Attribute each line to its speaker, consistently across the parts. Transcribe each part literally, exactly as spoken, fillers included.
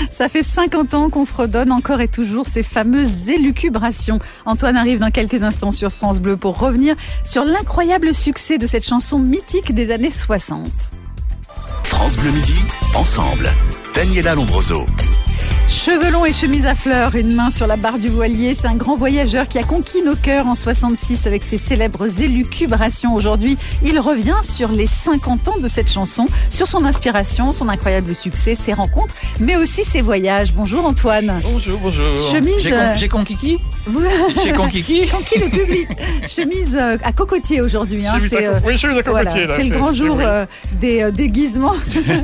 Speaker 1: Ça fait cinquante ans qu'on fredonne encore et toujours ces fameuses élucubrations. Antoine arrive dans quelques instants sur France Bleu pour revenir sur l'incroyable succès de cette chanson mythique des années soixante.
Speaker 2: France Bleu Midi, ensemble. Daniela Lombroso.
Speaker 1: Cheveux longs et chemise à fleurs, une main sur la barre du voilier, c'est un grand voyageur qui a conquis nos cœurs en soixante-six avec ses célèbres élucubrations. Aujourd'hui, il revient sur les cinquante ans de cette chanson, sur son inspiration, son incroyable succès, ses rencontres, mais aussi ses voyages. Bonjour Antoine.
Speaker 3: Bonjour, bonjour.
Speaker 1: Chemise...
Speaker 3: J'ai, con, j'ai conquis qui
Speaker 1: Vous...
Speaker 3: J'ai conquis qui
Speaker 1: Conquis le public. Chemise euh, à cocotier aujourd'hui. Hein,
Speaker 3: chemise
Speaker 1: c'est,
Speaker 3: à co- euh, oui, chemise à cocotier.
Speaker 1: Voilà,
Speaker 3: là,
Speaker 1: c'est,
Speaker 3: c'est
Speaker 1: le grand
Speaker 3: c'est,
Speaker 1: jour
Speaker 3: c'est,
Speaker 1: euh, des euh, déguisements.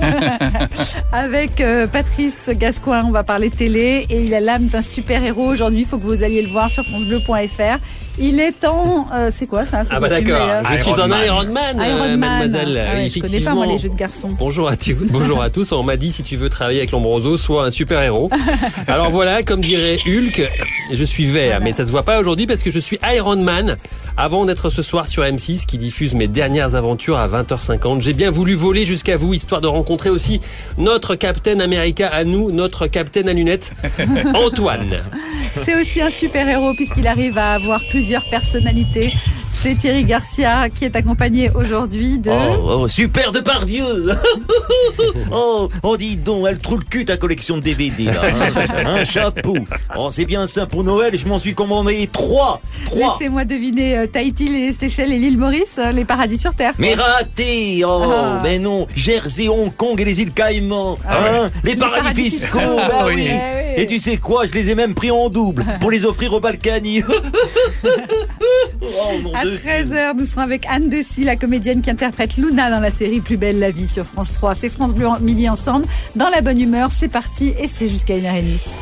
Speaker 1: Avec euh, Patrice Gascoigne, on va parler télé et il a l'âme d'un super-héros. Aujourd'hui, il faut que vous alliez le voir sur francebleu point f r. Il est en... Euh, c'est quoi ça?
Speaker 4: Ah bah d'accord, je
Speaker 3: Iron
Speaker 4: suis un
Speaker 3: Man.
Speaker 4: Iron Man,
Speaker 1: Iron
Speaker 4: euh,
Speaker 1: Man.
Speaker 4: mademoiselle.
Speaker 1: Ah ouais, je connais pas moi les jeux de garçons.
Speaker 4: Bonjour à, tous, bonjour à tous, on m'a dit si tu veux travailler avec Lombroso, sois un super-héros. Alors voilà, comme dirait Hulk, je suis vert, voilà. Mais ça se voit pas aujourd'hui parce que je suis Iron Man. Avant d'être ce soir sur M six qui diffuse mes dernières aventures à vingt heures cinquante, j'ai bien voulu voler jusqu'à vous, histoire de rencontrer aussi notre Captain America à nous, notre Captain à lunettes, Antoine.
Speaker 1: C'est aussi un super-héros puisqu'il arrive à avoir plusieurs personnalités. C'est Thierry Garcia qui est accompagné aujourd'hui de...
Speaker 5: Oh, oh super Depardieu. Oh, oh, dis donc, elle trouve le cul ta collection de D V D, là. Hein. Un chapeau. Oh, c'est bien ça pour Noël, je m'en suis commandé trois. Trois.
Speaker 1: Laissez-moi deviner, euh, Tahiti, les Seychelles et l'île Maurice, euh, les paradis sur Terre.
Speaker 5: Mais raté. Oh,
Speaker 1: ah.
Speaker 5: mais non. Jersey, Hong Kong et les îles Caïmans.
Speaker 1: Ah,
Speaker 5: hein
Speaker 1: ouais.
Speaker 5: Les,
Speaker 1: les
Speaker 5: paradis, paradis fiscaux. Bah oui.
Speaker 1: oui.
Speaker 5: Et tu sais quoi, je les ai même pris en double pour les offrir aux Balkany.
Speaker 1: Oh, à treize heures, nous serons avec Anne Dessy, la comédienne qui interprète Luna dans la série Plus belle la vie sur France trois. C'est France Bleu Midi ensemble, dans la bonne humeur, c'est parti et c'est jusqu'à une heure trente.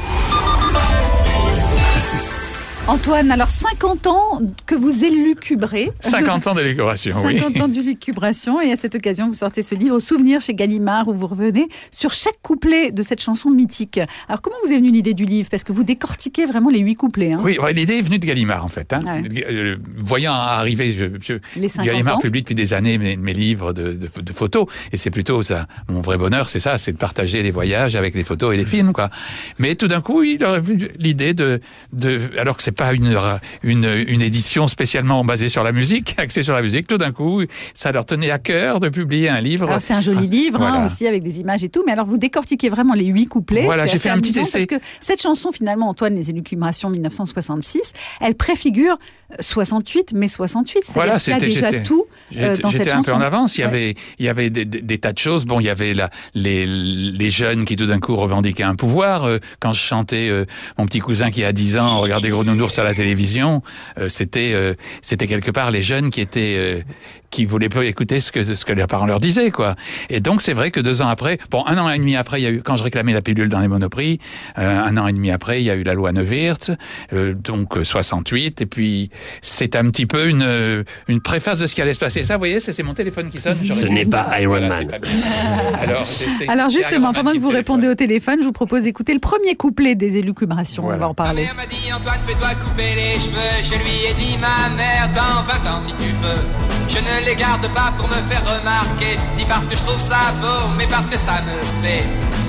Speaker 1: Antoine, alors cinquante ans que vous élucubrez.
Speaker 3: cinquante ans d'élucubration, oui.
Speaker 1: cinquante ans d'élucubration et à cette occasion, vous sortez ce livre Souvenirs chez Gallimard où vous revenez sur chaque couplet de cette chanson mythique. Alors comment vous est venue l'idée du livre? Parce que vous décortiquez vraiment les huit couplets. Hein.
Speaker 3: Oui, ouais, l'idée est venue de Gallimard en fait. Hein.
Speaker 1: Ouais.
Speaker 3: Euh, voyant arriver, je, je,
Speaker 1: les cinquante
Speaker 3: Gallimard
Speaker 1: ans.
Speaker 3: publie depuis des années mes, mes livres de, de, de photos et c'est plutôt ça. Mon vrai bonheur, c'est ça, c'est de partager les voyages avec les photos et les films, quoi. Mais tout d'un coup, il aurait vu l'idée de, de, alors que c'est pas une Une, une édition spécialement basée sur la musique, axée sur la musique. Tout d'un coup, ça leur tenait à cœur de publier un livre.
Speaker 1: Alors c'est un joli livre, voilà. hein, aussi avec des images et tout. Mais alors vous décortiquez vraiment les huit couplets.
Speaker 3: Voilà, j'ai fait un petit essai.
Speaker 1: Parce que cette chanson, finalement, Antoine, les élucubrations mille neuf cent soixante-six, elle préfigure soixante-huit, mai soixante-huit. C'est-à-dire
Speaker 3: voilà,
Speaker 1: qu'il y a
Speaker 3: c'était,
Speaker 1: déjà
Speaker 3: j'étais,
Speaker 1: tout euh, dans cette
Speaker 3: J'étais
Speaker 1: chanson.
Speaker 3: un peu en avance. Il y
Speaker 1: ouais.
Speaker 3: avait, il y avait des, des, des tas de choses. Bon, il y avait la, les, les jeunes qui tout d'un coup revendiquaient un pouvoir. Euh, quand je chantais euh, mon petit cousin qui a dix ans regardait Gros Nounours à la télévision, euh, c'était, euh, c'était quelque part les jeunes qui étaient, euh, qui voulaient pas écouter ce que ce que leurs parents leur disaient, quoi. Et donc c'est vrai que deux ans après, bon, un an et demi après, il y a eu, quand je réclamais la pilule dans les Monoprix, euh, un an et demi après, il y a eu la loi Neuwirth, euh, donc soixante-huit, et puis c'est un petit peu une une préface de ce qui allait se passer. Ça, vous voyez, c'est, c'est mon téléphone qui sonne.
Speaker 4: Ce n'est pas Iron
Speaker 3: voilà,
Speaker 4: Man.
Speaker 3: Alors, c'est, c'est,
Speaker 1: Alors justement, pendant que vous répondez
Speaker 3: téléphone.
Speaker 1: au téléphone, je vous propose d'écouter le premier couplet des élucubrations.
Speaker 3: Voilà.
Speaker 1: On va en parler.
Speaker 6: Ma mère m'a dit Antoine, fais-toi couper les cheveux. Je lui ai dit ma mère, dans vingt ans si tu veux. Je ne les garde pas pour me faire remarquer, ni parce que je trouve ça beau, mais parce que ça me plaît.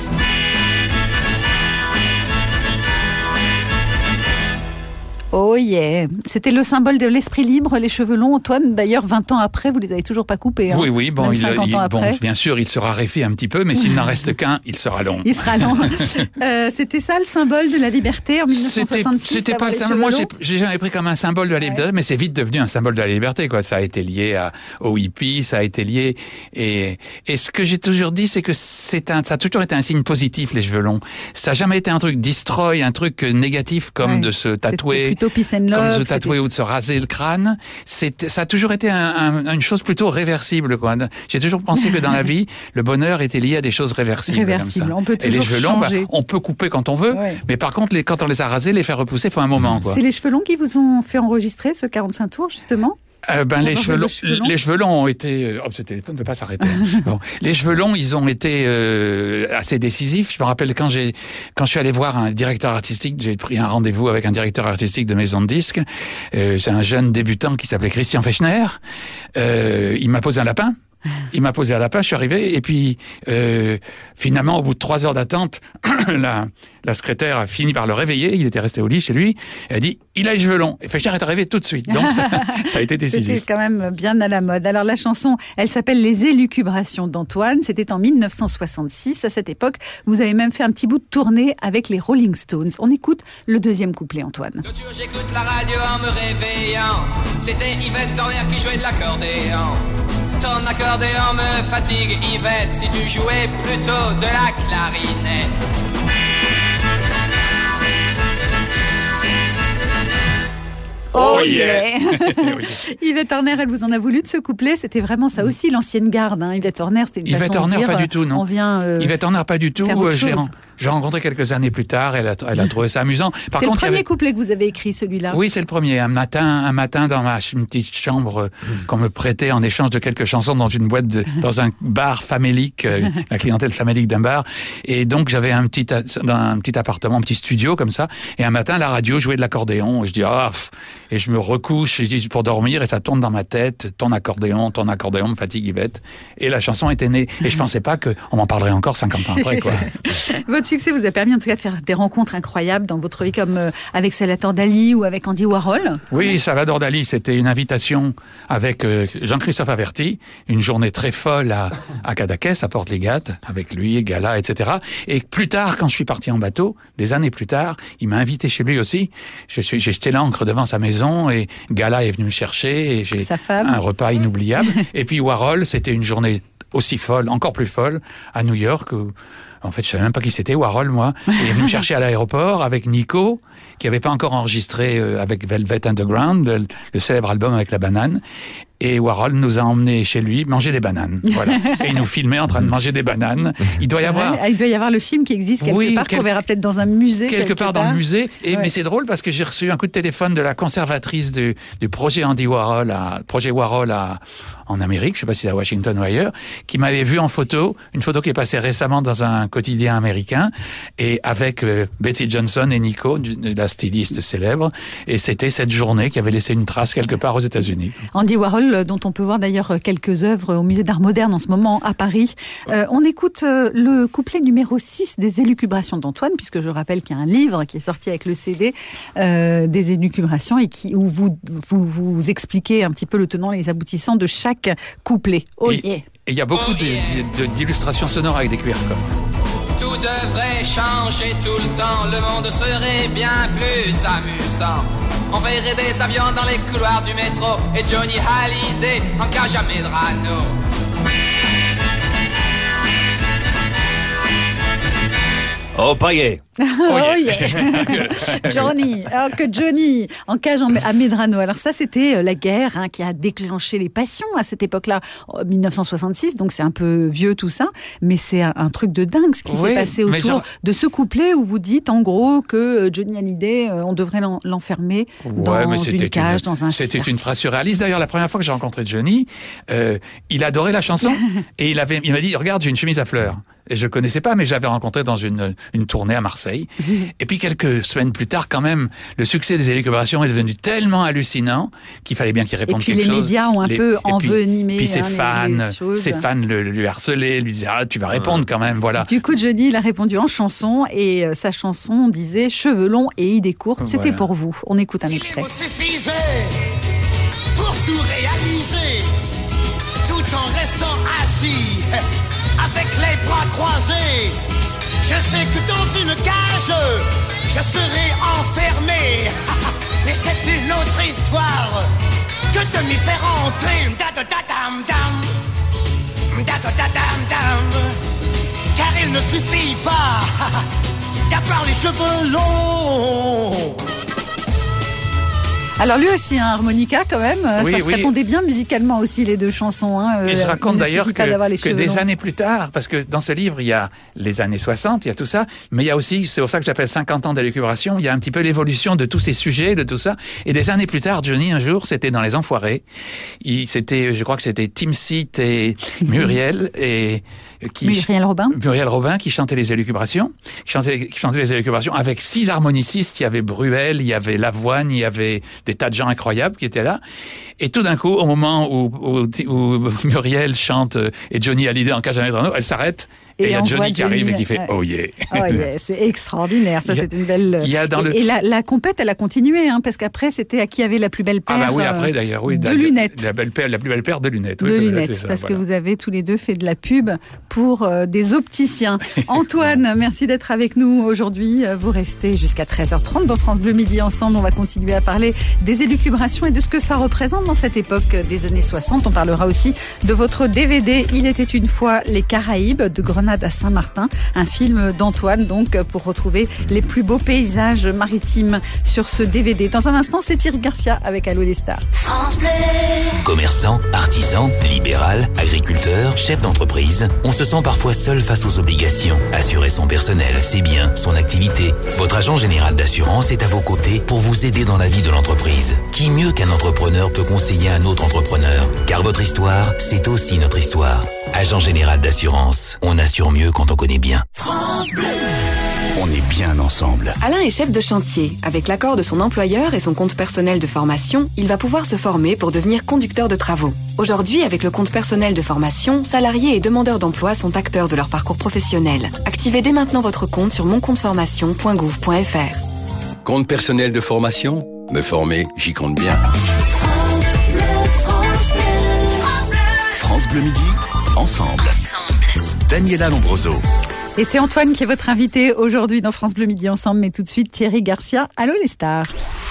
Speaker 1: Oh yeah. C'était le symbole de l'esprit libre, les cheveux longs. Antoine, d'ailleurs, vingt ans après, vous les avez toujours pas coupés. Hein.
Speaker 3: Oui, oui, bon,
Speaker 1: Même
Speaker 3: il,
Speaker 1: cinquante
Speaker 3: il,
Speaker 1: ans
Speaker 3: bon,
Speaker 1: après.
Speaker 3: bien sûr, il se raréfie un petit peu, mais s'il n'en reste qu'un, il sera long.
Speaker 1: Il sera long. euh, c'était ça le symbole de la liberté en mille neuf cent soixante-six.
Speaker 3: C'était, c'était pas le symbole. Moi, j'ai, j'ai jamais pris comme un symbole de la liberté,
Speaker 1: ouais.
Speaker 3: mais c'est vite devenu un symbole de la liberté, quoi. Ça a été lié à, au hippie, ça a été lié. Et, et ce que j'ai toujours dit, c'est que c'est un, ça a toujours été un signe positif, les cheveux longs. Ça n'a jamais été un truc destroy, un truc négatif comme ouais. de se tatouer.
Speaker 1: C'était plutôt peace and love.
Speaker 3: Se tatouer c'était... ou de se raser le crâne, c'est, ça a toujours été un, un, une chose plutôt réversible, quoi. J'ai toujours pensé que dans la vie, le bonheur était lié à des choses réversibles.
Speaker 1: Réversible,
Speaker 3: comme ça.
Speaker 1: on peut toujours
Speaker 3: Et les cheveux longs, bah,
Speaker 1: changer.
Speaker 3: on peut couper quand on veut, ouais. mais par contre, les, quand on les a rasés, les faire repousser, il faut un moment, quoi.
Speaker 1: C'est les cheveux longs qui vous ont fait enregistrer ce quarante-cinq tours, justement?
Speaker 3: Euh, ben, les cheveux, longs, cheveux longs, les cheveux longs ont été... Oh, ce téléphone ne peut pas s'arrêter. Bon. Les cheveux longs, ils ont été euh, assez décisifs. Je me rappelle quand j'ai, quand je suis allé voir un directeur artistique, j'ai pris un rendez-vous avec un directeur artistique de maison de disques. Euh, c'est un jeune débutant qui s'appelait Christian Fechner. Euh, il m'a posé un lapin. il m'a posé à lapin, je suis arrivé, et puis euh, finalement, au bout de trois heures d'attente, la, la secrétaire a fini par le réveiller, il était resté au lit chez lui, elle a dit, il a les cheveux longs. Et Fescher est arrivé tout de suite, donc ça, ça a été décisif.
Speaker 1: C'était quand même bien à la mode. Alors la chanson, elle s'appelle Les élucubrations d'Antoine, c'était en mille neuf cent soixante-six, à cette époque, vous avez même fait un petit bout de tournée avec les Rolling Stones. On écoute le deuxième couplet, Antoine.
Speaker 6: L'autre jour j'écoute la radio en me réveillant, c'était Yvette Torner qui jouait de l'accordéon. Ton accordéon me fatigue, Yvette, si tu jouais plutôt de la clarinette.
Speaker 1: Oh yeah, Yvette Horner, elle vous en a voulu de ce couplet. C'était vraiment ça aussi, l'ancienne garde. Hein. Yvette Horner, c'était une
Speaker 3: Yvette
Speaker 1: façon
Speaker 3: Horner,
Speaker 1: de dire,
Speaker 3: pas du tout, non.
Speaker 1: On vient, euh,
Speaker 3: Yvette Horner, pas du tout.
Speaker 1: faire autre
Speaker 3: Je l'ai,
Speaker 1: chose.
Speaker 3: j'ai rencontré quelques années plus tard. Elle a, elle a trouvé ça amusant. Par
Speaker 1: c'est
Speaker 3: contre,
Speaker 1: le premier
Speaker 3: il y avait...
Speaker 1: couplet que vous avez écrit, celui-là.
Speaker 3: Oui, c'est le premier. Un matin, un matin dans ma une petite chambre euh, qu'on me prêtait en échange de quelques chansons dans une boîte, de, dans un bar famélique, euh, la clientèle famélique d'un bar. Et donc j'avais un petit, dans un petit appartement, un petit studio comme ça. Et un matin, la radio jouait de l'accordéon. Et je dis ah, pff. Et je me recouche et je dis, pour dormir et ça tourne dans ma tête. Ton accordéon, ton accordéon me fatigue, Yvette. Et la chanson était née. Et je pensais pas que on m'en parlerait encore cinquante ans après, quoi.
Speaker 1: Votre succès vous a permis en tout cas de faire des rencontres incroyables dans votre vie, comme euh, avec Salvatore Dali ou avec Andy Warhol.
Speaker 3: Oui, Salvador Dali, c'était une invitation avec euh, Jean-Christophe Averti, une journée très folle à, à Cadaqués, à Porte-les-Gat, avec lui, Gala, et cetera. Et plus tard, quand je suis parti en bateau, des années plus tard, il m'a invité chez lui aussi. Je suis, j'ai jeté l'ancre devant sa maison et Gala est venu me chercher et j'ai
Speaker 1: Sa femme.
Speaker 3: un repas inoubliable. Et puis Warhol, c'était une journée aussi folle, encore plus folle, à New York, où, en fait, je savais même pas qui c'était, Warhol, moi. Il est venu me chercher à l'aéroport avec Nico, qui avait pas encore enregistré euh, avec Velvet Underground, le, le célèbre album avec la banane. Et Warhol nous a emmenés chez lui manger des bananes. Voilà. Et il nous filmait en train de manger des bananes. Il doit y avoir...
Speaker 1: Il doit y avoir le film qui existe quelque
Speaker 3: Oui,
Speaker 1: part,
Speaker 3: quel...
Speaker 1: qu'on verra peut-être dans un musée.
Speaker 3: Quelque, quelque part, part dans le musée. Et,
Speaker 1: ouais.
Speaker 3: Mais c'est drôle parce que j'ai reçu un coup de téléphone de la conservatrice du, du projet Andy Warhol, à, projet Warhol à, en Amérique, je sais pas si c'est à Washington ou ailleurs, qui m'avait vu en photo, une photo qui est passée récemment dans un quotidien américain, et avec euh, Betsy Johnson et Nico, la styliste célèbre. Et c'était cette journée qui avait laissé une trace quelque part aux États-Unis.
Speaker 1: Andy Warhol, dont on peut voir d'ailleurs quelques œuvres au musée d'art moderne en ce moment à Paris. Euh, on écoute euh, le couplet numéro six des élucubrations d'Antoine, puisque je rappelle qu'il y a un livre qui est sorti avec le C D euh, des élucubrations et qui, où vous, vous, vous expliquez un petit peu le tenant et les aboutissants de chaque couplet. Oh
Speaker 3: et,
Speaker 1: yeah.
Speaker 3: Et il y a beaucoup
Speaker 6: Oh yeah.
Speaker 3: de, de, d'illustrations sonores avec des Q R codes.
Speaker 6: Tout devrait changer tout le temps, le monde serait bien plus amusant. On verrait des avions dans les couloirs du métro et Johnny Hallyday en cage à Medrano.
Speaker 5: Oh, paillet.
Speaker 1: Oh yeah. Johnny, alors que Johnny en cage à Medrano. Alors ça, c'était la guerre hein, qui a déclenché les passions à cette époque-là, en dix-neuf cent soixante-six. Donc c'est un peu vieux tout ça, mais c'est un, un truc de dingue ce qui
Speaker 3: oui,
Speaker 1: s'est passé autour genre... de ce couplet où vous dites en gros que Johnny Hallyday, on devrait l'en, l'enfermer ouais, dans une cage,
Speaker 3: une,
Speaker 1: dans un
Speaker 3: C'était
Speaker 1: cirque.
Speaker 3: une phrase surréaliste. D'ailleurs, la première fois que j'ai rencontré Johnny, euh, il adorait la chanson et il avait, il m'a dit, regarde, j'ai une chemise à fleurs. Et je connaissais pas, mais je l'avais rencontré dans une, une tournée à Marseille. Et puis quelques semaines plus tard, quand même, le succès des élucubrations est devenu tellement hallucinant qu'il fallait bien qu'il réponde quelque chose.
Speaker 1: Et puis les médias ont un
Speaker 3: les,
Speaker 1: peu envenimé.
Speaker 3: Puis, puis ses
Speaker 1: hein,
Speaker 3: fans,
Speaker 1: les, les
Speaker 3: ses fans le, lui harcelaient, lui disaient ah tu vas répondre quand même, voilà.
Speaker 1: Du coup, Johnny, il a répondu en chanson et euh, sa chanson disait cheveux longs et idées courtes. C'était voilà. Pour vous. On écoute un extrait.
Speaker 7: Il vous suffisait pour tout réaliser, tout en restant assis. Avec les bras croisés, je sais que dans une cage, je serai enfermé. Mais c'est une autre histoire que de m'y faire entrer. Car il ne suffit pas d'avoir les cheveux longs.
Speaker 1: Alors lui aussi, un harmonica quand même, oui, ça se oui. répondait bien musicalement aussi les deux chansons. Hein.
Speaker 3: Et je raconte
Speaker 1: il
Speaker 3: d'ailleurs que, que des
Speaker 1: longs.
Speaker 3: années plus tard, parce que dans ce livre il y a les années soixante, il y a tout ça, mais il y a aussi, c'est pour ça que j'appelle cinquante ans d'élucubration, il y a un petit peu l'évolution de tous ces sujets, de tout ça. Et des années plus tard, Johnny un jour, c'était dans Les Enfoirés, il, c'était, je crois que c'était Tim Seat et Muriel et qui
Speaker 1: Muriel Robin.
Speaker 3: Muriel Robin qui chantait les élucubrations, qui chantait, qui chantait les élucubrations avec six harmonicistes. Il y avait Bruel, il y avait Lavoine, il y avait des tas de gens incroyables qui étaient là. Et tout d'un coup, au moment où, où, où Muriel chante euh, et Johnny Hallyday en cage à Medrano, elle s'arrête. Et il y a Johnny qui arrive et qui fait « Oh yeah ».
Speaker 1: Oh yeah, c'est extraordinaire, ça, c'est une belle...
Speaker 3: Il y a dans le...
Speaker 1: Et la, la compète, elle a continué, hein, parce qu'après, c'était à qui avait la plus belle paire.
Speaker 3: Ah bah oui, après d'ailleurs, oui.
Speaker 1: De
Speaker 3: la,
Speaker 1: lunettes.
Speaker 3: La, belle paire, la plus belle paire de lunettes.
Speaker 1: De
Speaker 3: oui,
Speaker 1: lunettes,
Speaker 3: ça,
Speaker 1: parce
Speaker 3: voilà.
Speaker 1: que vous avez tous les deux fait de la pub pour euh, des opticiens. Antoine, merci d'être avec nous aujourd'hui. Vous restez jusqu'à treize heures trente dans France Bleu Midi ensemble. On va continuer à parler des élucubrations et de ce que ça représente dans cette époque des années soixante. On parlera aussi de votre D V D « Il était une fois les Caraïbes » de Grenade à Saint-Martin. Un film d'Antoine, donc, pour retrouver les plus beaux paysages maritimes sur ce D V D. Dans un instant, c'est Thierry Garcia avec Allô les stars.
Speaker 8: France Bleu.
Speaker 2: Commerçant, artisan, libéral, agriculteur, chef d'entreprise, on se sent parfois seul face aux obligations. Assurer son personnel, ses biens, son activité. Votre agent général d'assurance est à vos côtés pour vous aider dans la vie de l'entreprise. Qui mieux qu'un entrepreneur peut conseiller un autre entrepreneur? Car votre histoire, c'est aussi notre histoire. Agent général d'assurance, on assure mieux quand on connaît bien.
Speaker 8: France Bleu.
Speaker 2: On est bien ensemble.
Speaker 9: Alain est chef de chantier. Avec l'accord de son employeur et son compte personnel de formation, il va pouvoir se former pour devenir conducteur de travaux. Aujourd'hui, avec le compte personnel de formation, salariés et demandeurs d'emploi sont acteurs de leur parcours professionnel. Activez dès maintenant votre compte sur mon compte formation point gouv point f r.
Speaker 10: Compte personnel de formation? Me former, j'y compte bien.
Speaker 8: France Bleu, France Bleu.
Speaker 2: France Bleu Midi, ensemble. Daniela Lombroso.
Speaker 1: Et c'est Antoine qui est votre invité aujourd'hui dans France Bleu Midi ensemble, mais tout de suite Thierry Garcia. Allô les stars.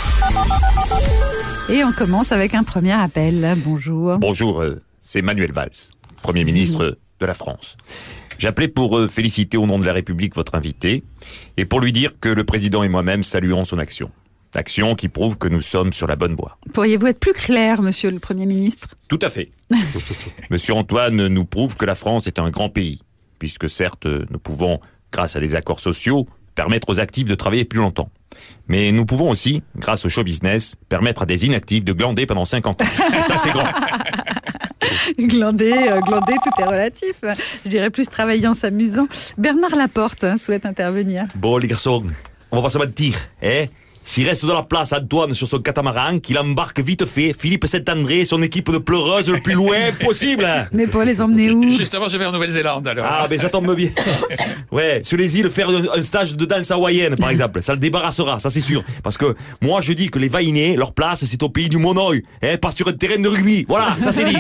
Speaker 1: Et on commence avec un premier appel. Bonjour.
Speaker 11: Bonjour, euh, c'est Manuel Valls, Premier ministre mmh. de la France. J'appelais pour euh, féliciter au nom de la République votre invité et pour lui dire que le président et moi-même saluons son action. Action qui prouve que nous sommes sur la bonne voie.
Speaker 1: Pourriez-vous être plus clair, monsieur le Premier ministre?
Speaker 11: Tout à fait. Monsieur Antoine nous prouve que la France est un grand pays, puisque certes, nous pouvons, grâce à des accords sociaux, permettre aux actifs de travailler plus longtemps. Mais nous pouvons aussi, grâce au show business, permettre à des inactifs de glander pendant cinquante ans. Et ça, c'est grand.
Speaker 1: Glander, euh, glander, tout est relatif. Je dirais plus travailler en s'amusant. Bernard Laporte hein, souhaite intervenir.
Speaker 5: Bon, les garçons, on va pas se mentir, hein? S'il reste de la place à Antoine sur son catamaran, qu'il embarque vite fait Philippe Saint-André et son équipe de pleureuses le plus loin possible.
Speaker 1: Mais pour les emmener où?
Speaker 3: Justement, je vais en Nouvelle-Zélande alors.
Speaker 5: Ah, mais ça tombe bien. Ouais, sur les îles, faire un stage de danse hawaïenne, par exemple. Ça le débarrassera, ça c'est sûr. Parce que moi, je dis que les Vaïnés, leur place, c'est au pays du monoeil, hein, pas sur un terrain de rugby. Voilà, ça c'est dit.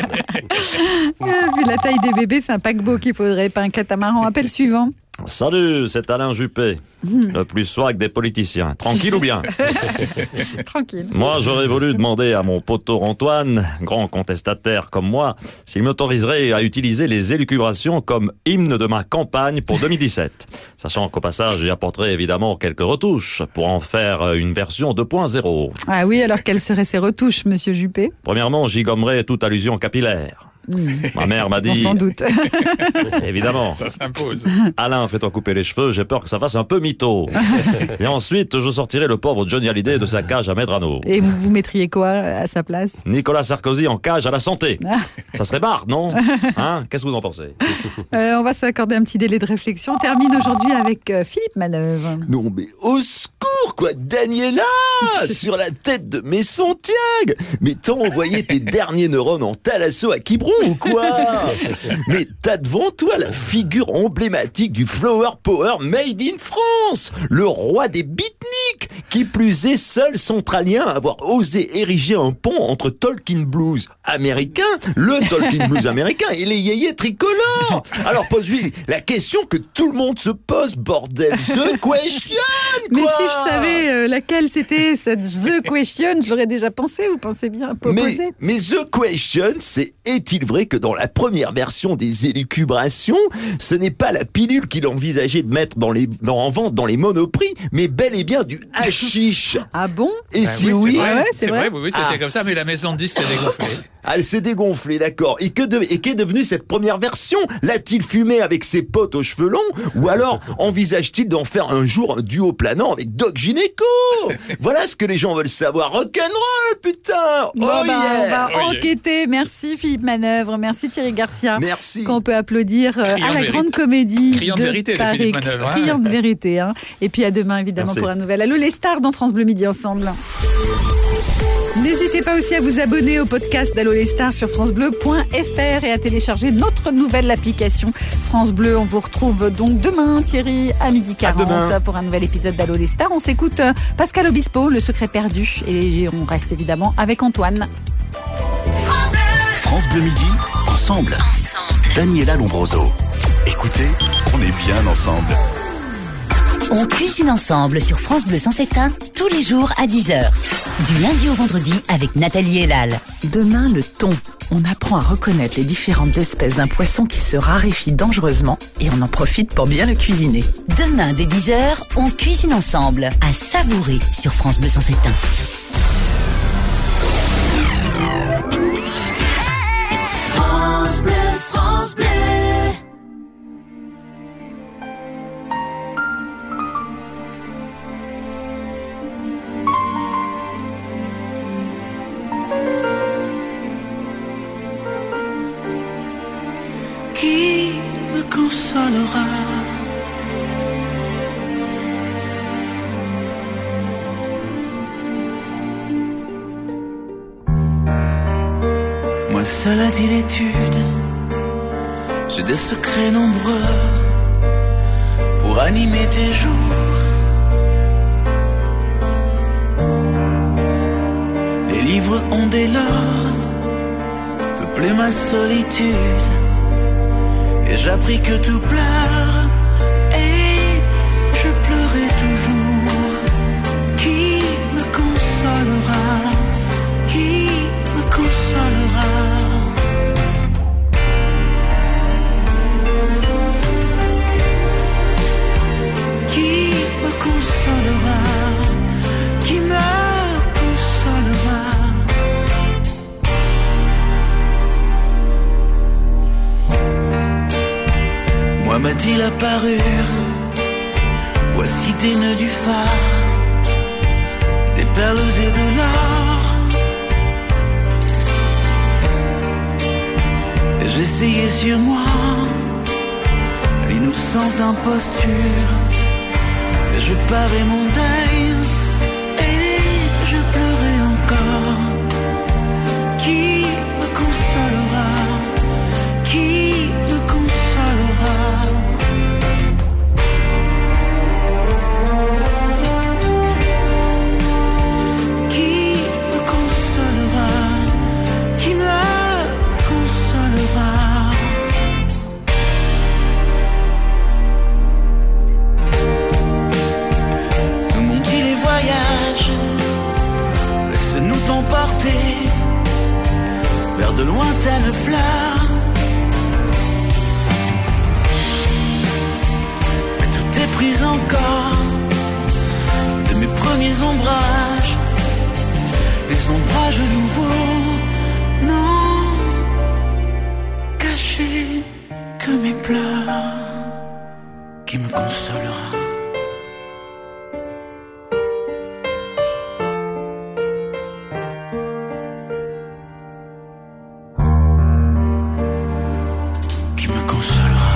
Speaker 1: Vu la taille des bébés, c'est un paquebot qu'il faudrait, pas un catamaran. Appel suivant.
Speaker 11: Salut, c'est Alain Juppé, mmh. le plus swag des politiciens. Tranquille ou bien?
Speaker 1: Tranquille.
Speaker 11: Moi, j'aurais voulu demander à mon poteau Antoine, grand contestataire comme moi, s'il m'autoriserait à utiliser les élucubrations comme hymne de ma campagne pour deux mille dix-sept. Sachant qu'au passage, j'y apporterai évidemment quelques retouches pour en faire une version deux point zéro.
Speaker 1: Ah oui, alors quelles seraient ces retouches, monsieur Juppé?
Speaker 11: Premièrement, j'y gommerai toute allusion capillaire. Mmh. Ma mère m'a dit...
Speaker 1: On s'en doute.
Speaker 11: Évidemment.
Speaker 3: Ça s'impose.
Speaker 11: Alain, fais-toi couper les cheveux, j'ai peur que ça fasse un peu mytho. Et ensuite, je sortirai le pauvre Johnny Hallyday de sa cage à Medrano.
Speaker 1: Et vous, vous mettriez quoi à sa place?
Speaker 11: Nicolas Sarkozy en cage à la santé. Ça serait barre, non? Hein? Qu'est-ce que vous en pensez?
Speaker 1: euh, On va s'accorder un petit délai de réflexion. On termine aujourd'hui avec euh, Philippe Manœuvre.
Speaker 5: Non mais au secours quoi, Daniela, sur la tête de mes Santiago. Mais t'as envoyé tes derniers neurones en thalasso à Quiberon ou quoi? Mais t'as devant toi la figure emblématique du Flower Power Made in France, le roi des beatniks, qui plus est seul centralien à avoir osé ériger un pont entre Tolkien Blues américain, le Tolkien Blues américain et les yéyés tricolores. Alors pose-lui la question que tout le monde se pose, bordel, the question quoi.
Speaker 1: Mais si je savais euh, laquelle c'était cette the question, je l'aurais déjà pensé, vous pensez bien proposer?
Speaker 5: Mais, mais the question, c'est est-il vrai que dans la première version des élucubrations, ce n'est pas la pilule qu'il envisageait de mettre dans les, dans, en vente dans les monoprix, mais bel et bien du hashish?
Speaker 1: Ah bon?
Speaker 5: Et
Speaker 3: ben
Speaker 5: si
Speaker 3: oui,
Speaker 5: oui,
Speaker 3: c'est vrai,
Speaker 1: ah ouais,
Speaker 3: c'est
Speaker 1: c'est
Speaker 3: vrai,
Speaker 1: vrai
Speaker 3: oui, oui, c'était
Speaker 5: ah.
Speaker 3: comme ça, mais la maison de disques s'est dégonflée.
Speaker 5: Elle s'est dégonflée, d'accord. Et que de, et qu'est devenue cette première version? L'a-t-il fumé avec ses potes aux cheveux longs? Ou alors envisage-t-il d'en faire un jour un duo planant avec Doc Gynéco? Voilà ce que les gens veulent savoir. Rock'n'roll, putain!
Speaker 1: Bon,
Speaker 5: Oh
Speaker 1: bah,
Speaker 5: yeah!
Speaker 1: on va
Speaker 3: Oh yeah.
Speaker 1: enquêter. Merci Philippe Manœuvre, merci Thierry Garcia.
Speaker 5: Merci.
Speaker 1: Qu'on peut applaudir euh,
Speaker 3: Criant
Speaker 1: à
Speaker 3: de
Speaker 1: la
Speaker 3: vérité.
Speaker 1: grande comédie
Speaker 3: Criant de
Speaker 1: de
Speaker 3: vérité, le
Speaker 1: Paris.
Speaker 3: Philippe Manœuvre, hein.
Speaker 1: Criant de vérité. Hein. Et puis à demain évidemment
Speaker 5: Merci.
Speaker 1: pour un nouvel Allô les stars dans France Bleu Midi ensemble. N'hésitez pas aussi à vous abonner au podcast d'Allo les stars sur francebleu point f r et à télécharger notre nouvelle application France Bleu. On vous retrouve donc demain, Thierry, à midi quarante pour un nouvel épisode d'Allo les stars. On s'écoute Pascal Obispo, Le secret perdu, et on reste évidemment avec Antoine.
Speaker 12: France Bleu Midi, ensemble. Ensemble. Daniela Lombroso. Écoutez, on est bien ensemble.
Speaker 13: On cuisine ensemble sur France Bleu cent sept point un tous les jours à dix heures. Du lundi au vendredi avec Nathalie Elal.
Speaker 14: Demain, le thon. On apprend à reconnaître les différentes espèces d'un poisson qui se raréfie dangereusement et on en profite pour bien le cuisiner.
Speaker 13: Demain, dès dix heures, on cuisine ensemble à savourer sur France Bleu cent sept point un.
Speaker 8: France Bleu, France Bleu.
Speaker 7: Qui me consolera? Moi seul a dit l'étude, j'ai des secrets nombreux pour animer tes jours. Les livres ont dès lors peuplé ma solitude. Et j'appris que tout pleure, et je pleurais toujours. Qui me consolera? Qui me consolera? Qui me consolera? Qui me consolera? Moi m'a-t-il la parure, voici des nœuds du phare, des perles et de l'or. Et j'essayais sur moi l'innocente imposture, et je parais mon deuil, et je pleurais encore. Qui me consolera? Qui me consolera? Qui me consolera? Qui me consolera? Nous m'ont dit les voyages, laisse-nous t'emporter vers de lointaines fleurs. Prise encore de mes premiers ombrages, les ombrages nouveaux, non cachés que mes pleurs. Qui me consolera? Qui me consolera?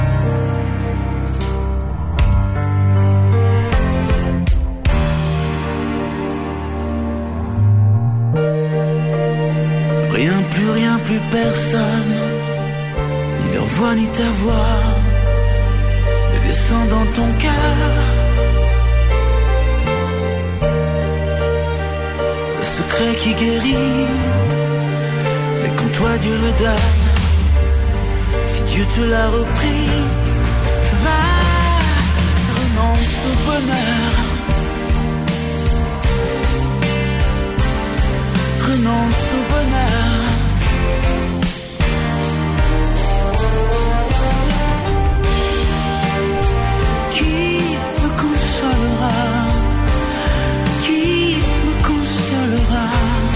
Speaker 7: Rien, plus rien, plus personne, ni leur voix ni ta voix, ne descend dans ton cœur. Le secret qui guérit, mais quand toi Dieu le donne, si Dieu te l'a repris, va, renonce au bonheur, renonce au bonheur. Qui me consolera? Qui me consolera?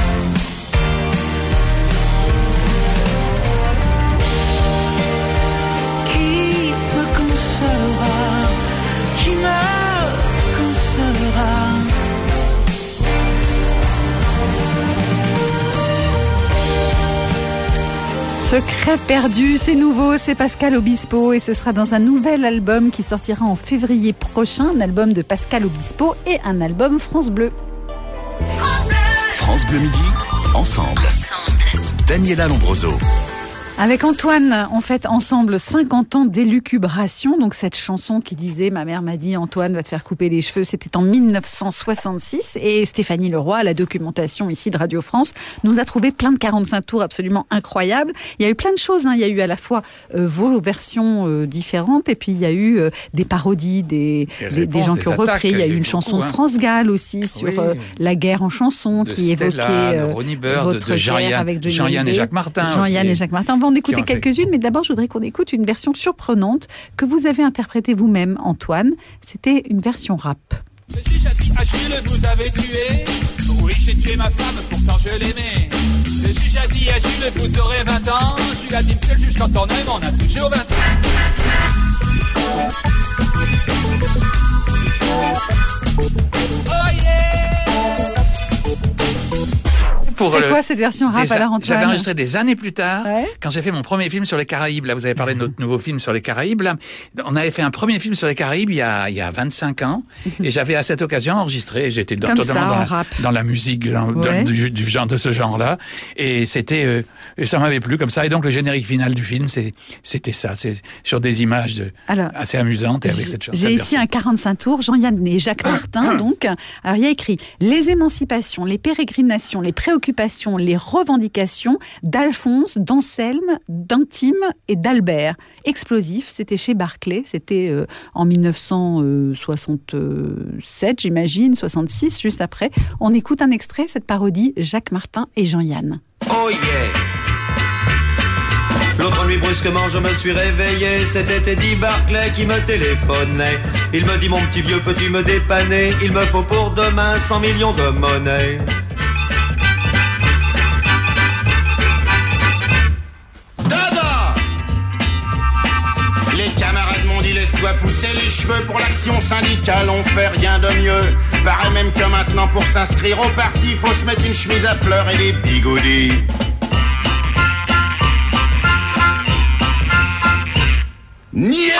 Speaker 7: Qui me consolera? Qui me consolera?
Speaker 1: Secret perdu, c'est nouveau, c'est Pascal Obispo et ce sera dans un nouvel album qui sortira en février prochain, un album de Pascal Obispo et un album France Bleu.
Speaker 12: France France Bleu Midi, ensemble. Daniela Lombroso.
Speaker 1: Avec Antoine, on fête ensemble cinquante ans d'élucubration. Donc cette chanson qui disait « Ma mère m'a dit Antoine va te faire couper les cheveux », c'était en mille neuf cent soixante-six. Et Stéphanie Leroy, à la documentation ici de Radio France, nous a trouvé plein de quarante-cinq tours absolument incroyables. Il y a eu plein de choses. Hein. Il y a eu à la fois euh, vos versions euh, différentes et puis il y a eu euh, des parodies, des, des, réponses, des gens qui ont repris. Il y a eu une chanson beaucoup, de France Gall aussi sur oui. euh, la guerre en chanson
Speaker 3: de
Speaker 1: qui
Speaker 3: Stella,
Speaker 1: évoquait euh,
Speaker 3: Ronnie Bird,
Speaker 1: votre
Speaker 3: de Jean-Yann, Jean-Yann et Jacques Martin.
Speaker 1: Jean-Yann et Jacques Martin. On va en écouter quelques-unes, mais d'abord, je voudrais qu'on écoute une version surprenante que vous avez interprétée vous-même, Antoine. C'était une version rap.
Speaker 15: J'ai déjà dit à Gilles, vous avez tué. Oui, j'ai tué ma femme, pourtant je l'aimais. J'ai déjà dit à Gilles, vous aurez vingt ans. Jules a dit, monsieur le juge, quand on aime, on a toujours vingt ans. Oh yeah!
Speaker 1: C'est quoi cette version rap
Speaker 3: des,
Speaker 1: alors, Antoine?
Speaker 3: J'avais enregistré des années plus tard,
Speaker 1: ouais.
Speaker 3: quand j'ai fait mon premier film sur les Caraïbes. Là, vous avez parlé de notre nouveau film sur les Caraïbes. Là, on avait fait un premier film sur les Caraïbes il y a, il y a vingt-cinq ans. Et j'avais à cette occasion enregistré. J'étais dans, totalement ça, dans, la, dans la musique dans, ouais. du, du genre de ce genre-là. Et c'était, euh, et ça m'avait plu comme ça. Et donc le générique final du film, c'est, c'était ça. C'est sur des images de, alors, assez amusantes et avec cette chanson.
Speaker 1: J'ai ici un quarante-cinq tours, Jean-Yann et Jacques Martin. Donc, alors il y a écrit les émancipations, les pérégrinations, les préoccupations, les revendications d'Alphonse, d'Anselme, d'Intime et d'Albert. Explosif, c'était chez Barclay, c'était euh, en mille neuf cent soixante-sept, j'imagine, soixante-six, juste après. On écoute un extrait, cette parodie, Jacques Martin et Jean-Yann.
Speaker 16: Oh yeah! L'autre nuit, brusquement, je me suis réveillé. C'était Eddie Barclay qui me téléphonait. Il me dit, mon petit vieux, peux-tu me dépanner? Il me faut pour demain cent millions de monnaie.
Speaker 17: Laisse-toi pousser les cheveux pour l'action syndicale, on fait rien de mieux. Paraît même que maintenant pour s'inscrire au parti, faut se mettre une chemise à fleurs et des bigoudis. Niet,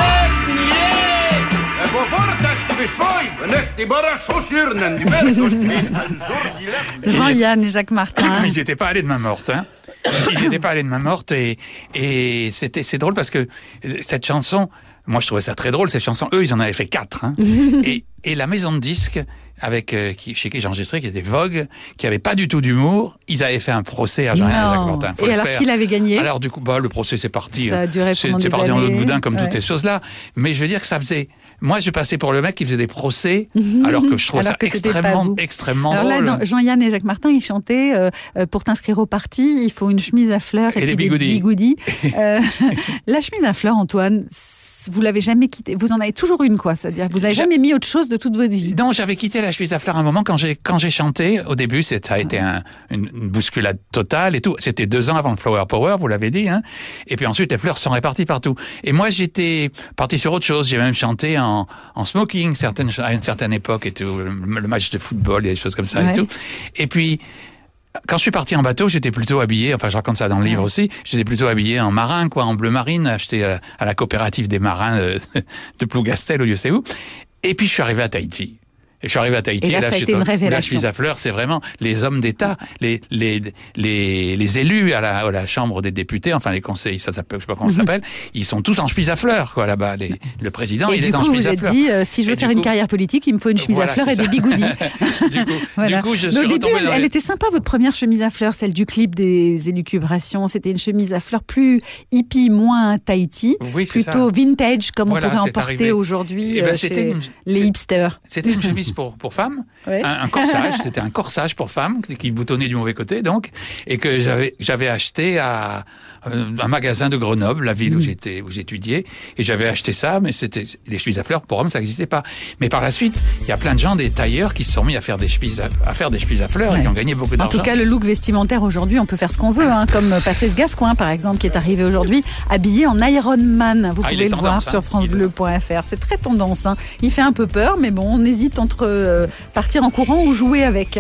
Speaker 1: Jean-Yann et Jacques Martin.
Speaker 3: Ils n'étaient pas allés de main morte, hein. Ils n'étaient pas allés de main morte et, et c'était, c'est drôle parce que cette chanson, moi je trouvais ça très drôle, cette chanson, eux ils en avaient fait quatre, hein. et, et la maison de disques avec, euh, qui, chez qui j'ai enregistré, qui était Vogue, qui avait pas du tout d'humour, ils avaient fait un procès à Jean-Yann et Jacques Martin.
Speaker 1: Faut et alors qui l'avait gagné?
Speaker 3: Alors du coup, bah, le procès c'est parti.
Speaker 1: Ça a duré
Speaker 3: c'est,
Speaker 1: pendant
Speaker 3: c'est
Speaker 1: des
Speaker 3: parti
Speaker 1: années.
Speaker 3: en autre boudin comme
Speaker 1: ouais.
Speaker 3: toutes ces choses-là. Mais je veux dire que ça faisait... Moi, je passais pour le mec qui faisait des procès, alors que je trouvais ça extrêmement, extrêmement
Speaker 1: alors
Speaker 3: drôle.
Speaker 1: Là, dans Jean-Yann et Jacques Martin, ils chantaient euh, euh, pour t'inscrire au parti, il faut une chemise à fleurs et, et puis des bigoudis. euh, la chemise à fleurs, Antoine, vous l'avez jamais quitté. Vous en avez toujours une, quoi. C'est-à-dire, vous n'avez jamais mis autre chose de toute votre vie.
Speaker 3: Non, j'avais quitté la chemise à fleurs un moment quand j'ai quand j'ai chanté. Au début, c'est, ça a été un, une, une bousculade totale et tout. C'était deux ans avant le Flower Power, vous l'avez dit, hein. Et puis ensuite, les fleurs sont réparties partout. Et moi, j'étais parti sur autre chose. J'ai même chanté en, en smoking certaines, à une certaine époque, et tout, le, le match de football, et des choses comme ça ouais. et tout. Et puis. Quand je suis parti en bateau, j'étais plutôt habillé, enfin je raconte ça dans le livre aussi, j'étais plutôt habillé en marin, quoi, en bleu marine, acheté à la, à la coopérative des marins de, de Plougastel ou je sais où. Et puis je suis arrivé à Tahiti. Et je suis arrivé à Tahiti,
Speaker 1: et là,
Speaker 3: et là,
Speaker 1: ça a
Speaker 3: je,
Speaker 1: été une révélation.
Speaker 3: La chemise à fleurs, c'est vraiment les hommes d'État, les, les, les, les élus à la, à la Chambre des députés, enfin les conseils, ça s'appelle, je sais pas comment ça s'appelle, ils sont tous en chemise à fleurs, quoi, là-bas. Les, le président,
Speaker 1: et
Speaker 3: il
Speaker 1: du
Speaker 3: est
Speaker 1: coup,
Speaker 3: en chemise à fleurs.
Speaker 1: Et du coup, vous êtes dit, euh, si je veux et faire une coup, carrière politique, il me faut une chemise
Speaker 3: voilà,
Speaker 1: à fleurs et
Speaker 3: ça.
Speaker 1: des bigoudis.
Speaker 3: du, coup,
Speaker 1: voilà.
Speaker 3: du coup, je
Speaker 1: Mais
Speaker 3: suis
Speaker 1: au début, elle,
Speaker 3: dans
Speaker 1: elle
Speaker 3: les...
Speaker 1: était sympa, votre première chemise à fleurs, celle du clip des élucubrations. C'était une chemise à fleurs plus hippie, moins Tahiti,
Speaker 3: oui,
Speaker 1: plutôt
Speaker 3: ça.
Speaker 1: vintage, comme
Speaker 3: voilà,
Speaker 1: on pourrait en porter
Speaker 3: arrivé.
Speaker 1: aujourd'hui
Speaker 3: eh ben,
Speaker 1: euh, chez une, les hipsters.
Speaker 3: C'était une chemise pour, pour femmes.
Speaker 1: Ouais.
Speaker 3: Un, un corsage, c'était un corsage pour femmes qui boutonnait du mauvais côté, donc, et que j'avais j'avais acheté à euh, un magasin de Grenoble, la ville mmh. où j'étais où j'étudiais, et j'avais acheté ça, mais c'était les chemises à fleurs pour hommes, ça n'existait pas. Mais par la suite, il y a plein de gens, des tailleurs, qui se sont mis à faire des chemises à, à faire des chemises à fleurs ouais. et qui ont gagné beaucoup d'argent.
Speaker 1: En tout cas, le look vestimentaire aujourd'hui, on peut faire ce qu'on veut, hein, comme Patrice Gascoin, par exemple, qui est arrivé aujourd'hui habillé en Iron Man. Vous
Speaker 3: ah,
Speaker 1: pouvez le
Speaker 3: tendance,
Speaker 1: voir
Speaker 3: hein,
Speaker 1: sur francebleu point f r. C'est très tendance. Hein. Il fait un peu peur, mais bon, on hésite entre euh, partir en courant ou jouer avec.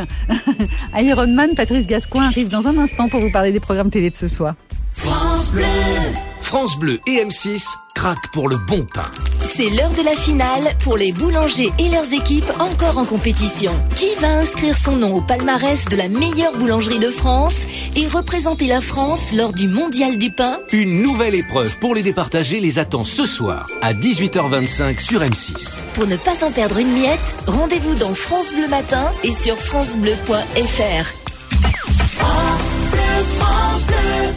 Speaker 1: Iron Man, Patrice Gascoin arrive dans un instant pour vous parler des programmes télé de ce soir.
Speaker 18: France Bleu. France Bleu et M six craquent pour le bon pain.
Speaker 13: C'est l'heure de la finale pour les boulangers et leurs équipes encore en compétition. Qui va inscrire son nom au palmarès de la meilleure boulangerie de France et représenter la France lors du Mondial du pain?
Speaker 18: Une nouvelle épreuve pour les départager les attend ce soir à dix-huit heures vingt-cinq sur M six.
Speaker 13: Pour ne pas en perdre une miette, rendez-vous dans France Bleu Matin et sur francebleu point f r.
Speaker 8: France Bleu, France Bleu.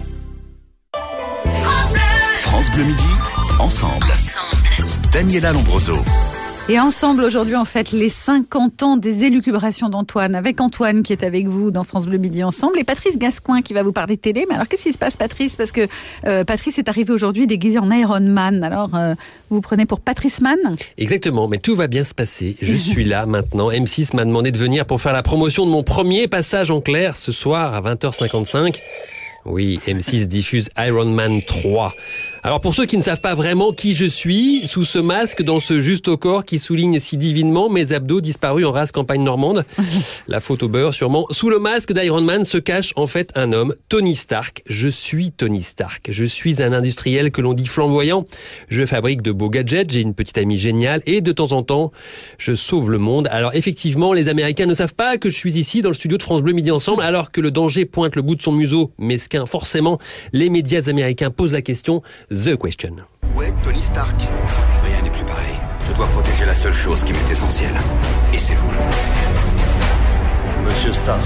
Speaker 12: France Bleu Midi, ensemble. Daniela Lombroso.
Speaker 1: Et ensemble, aujourd'hui, on fête les cinquante ans des élucubrations d'Antoine, avec Antoine qui est avec vous dans France Bleu Midi Ensemble, et Patrice Gascoin qui va vous parler télé. Mais alors, qu'est-ce qui se passe, Patrice? Parce que euh, Patrice est arrivé aujourd'hui déguisé en Iron Man. Alors, euh, vous vous prenez pour Patrice Man?
Speaker 4: Exactement, mais tout va bien se passer. Je suis là maintenant. M six m'a demandé de venir pour faire la promotion de mon premier passage en clair ce soir à vingt heures cinquante-cinq. Oui, M six diffuse Iron Man trois. Alors pour ceux qui ne savent pas vraiment qui je suis, sous ce masque, dans ce juste au corps qui souligne si divinement mes abdos disparus en race campagne normande, la photo beurre sûrement, sous le masque d'Iron Man se cache en fait un homme, Tony Stark. Je suis Tony Stark. Je suis un industriel que l'on dit flamboyant. Je fabrique de beaux gadgets, j'ai une petite amie géniale et de temps en temps, je sauve le monde. Alors effectivement, les Américains ne savent pas que je suis ici dans le studio de France Bleu Midi Ensemble alors que le danger pointe le bout de son museau mesquin. Forcément, les médias américains posent la question. The question.
Speaker 19: Où est Tony Stark? Rien n'est plus pareil. Je dois protéger la seule chose qui m'est essentielle. Et c'est vous.
Speaker 20: Monsieur Stark,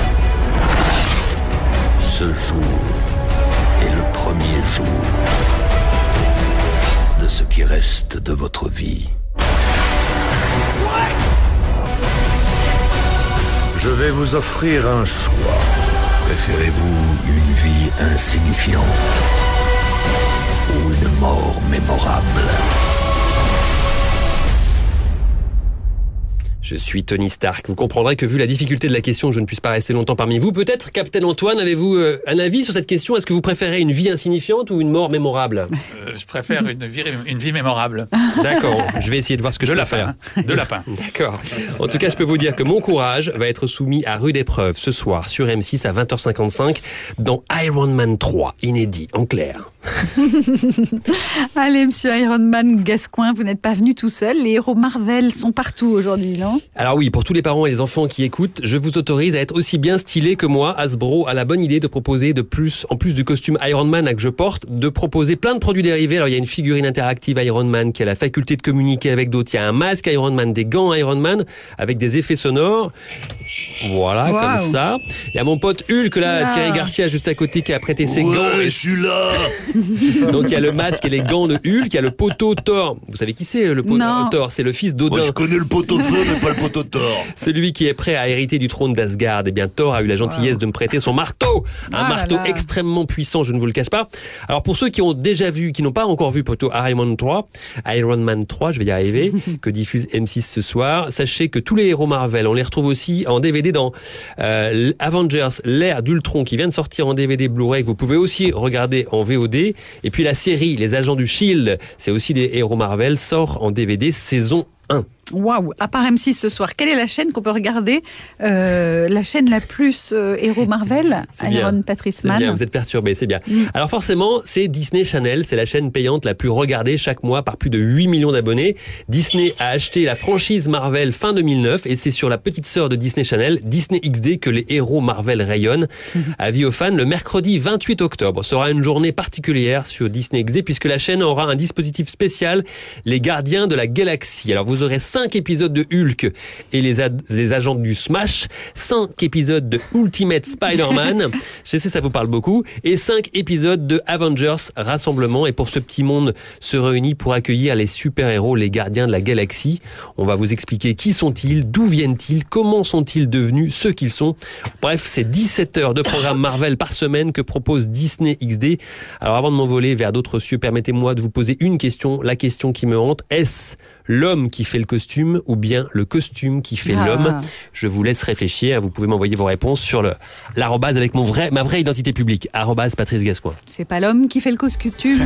Speaker 20: ce jour est le premier jour de ce qui reste de votre vie.
Speaker 19: Ouais!
Speaker 20: Je vais vous offrir un choix. Préférez-vous une vie insignifiante ou une mort mémorable?
Speaker 4: Je suis Tony Stark. Vous comprendrez que vu la difficulté de la question, je ne puisse pas rester longtemps parmi vous. Peut-être, Capitaine Antoine, avez-vous euh, un avis sur cette question? Est-ce que vous préférez une vie insignifiante ou une mort mémorable?
Speaker 3: euh, Je préfère une vie, une vie mémorable.
Speaker 4: D'accord, je vais essayer de voir ce que
Speaker 3: de
Speaker 4: je peux
Speaker 3: lapin,
Speaker 4: faire.
Speaker 3: Hein. De lapin.
Speaker 4: D'accord. En tout cas, je peux vous dire que mon courage va être soumis à rude épreuve ce soir sur M six à vingt heures cinquante-cinq dans Iron Man trois, inédit, en clair.
Speaker 1: Allez, monsieur Iron Man Gascoin, vous n'êtes pas venu tout seul. Les héros Marvel sont partout aujourd'hui, non?
Speaker 4: Alors oui, pour tous les parents et les enfants qui écoutent, je vous autorise à être aussi bien stylé que moi. Hasbro a la bonne idée de proposer de plus, en plus du costume Iron Man que je porte, de proposer plein de produits dérivés. Alors il y a une figurine interactive Iron Man qui a la faculté de communiquer avec d'autres. Il y a un masque Iron Man, des gants Iron Man avec des effets sonores. Voilà, wow. Comme ça. Il y a mon pote Hulk là, wow. Thierry Garcia juste à côté qui a prêté ses
Speaker 20: ouais,
Speaker 4: gants.
Speaker 20: je suis là.
Speaker 4: Donc il y a le masque et les gants de Hulk, il y a le poteau Thor. Vous savez qui c'est le poteau Thor? C'est le fils d'Odin.
Speaker 20: Moi je connais le poteau feu mais pas le poteau Thor.
Speaker 4: Celui qui est prêt à hériter du trône d'Asgard. Eh bien Thor a eu la gentillesse wow. de me prêter son marteau. Un ah marteau là là. extrêmement puissant, je ne vous le cache pas. Alors pour ceux qui ont déjà vu, qui n'ont pas encore vu poteau Iron Man trois, Iron Man trois, je vais y arriver, que diffuse M six ce soir, sachez que tous les héros Marvel, on les retrouve aussi en D V D dans euh, Avengers, l'ère d'Ultron qui vient de sortir en D V D Blu-ray, que vous pouvez aussi regarder en V O D. Et puis la série Les Agents du Shield, c'est aussi des héros Marvel, sort en D V D saison un.
Speaker 1: Waouh! À part M six ce soir, quelle est la chaîne qu'on peut regarder? euh, La chaîne la plus euh, héros Marvel? Iron Patrice Man.
Speaker 4: C'est bien, vous êtes perturbé, c'est bien. Mm. Alors forcément, c'est Disney Channel, c'est la chaîne payante la plus regardée chaque mois par plus de huit millions d'abonnés. Disney a acheté la franchise Marvel fin deux mille neuf et c'est sur la petite sœur de Disney Channel, Disney X D, que les héros Marvel rayonnent. Mm. Avis aux fans, le mercredi vingt-huit octobre sera une journée particulière sur Disney X D puisque la chaîne aura un dispositif spécial, les Gardiens de la Galaxie. Alors vous aurez cinq épisodes de Hulk et les, ad- les agents du Smash, cinq épisodes de Ultimate Spider-Man, je sais ça vous parle beaucoup, et cinq épisodes de Avengers Rassemblement. Et pour ce petit monde se réunit pour accueillir les super-héros, les Gardiens de la Galaxie. On va vous expliquer qui sont-ils, d'où viennent-ils, comment sont-ils devenus ceux qu'ils sont. Bref, c'est dix-sept heures de programme Marvel par semaine que propose Disney X D. Alors avant de m'envoler vers d'autres cieux, permettez-moi de vous poser une question, la question qui me hante. Est-ce l'homme qui fait le costume ou bien le costume qui fait ah. l'homme? Je vous laisse réfléchir. Vous pouvez m'envoyer vos réponses sur le, l'arrobase avec mon vrai, ma vraie identité publique. Arrobase Patrice Gascoin.
Speaker 1: C'est pas l'homme qui fait le costume.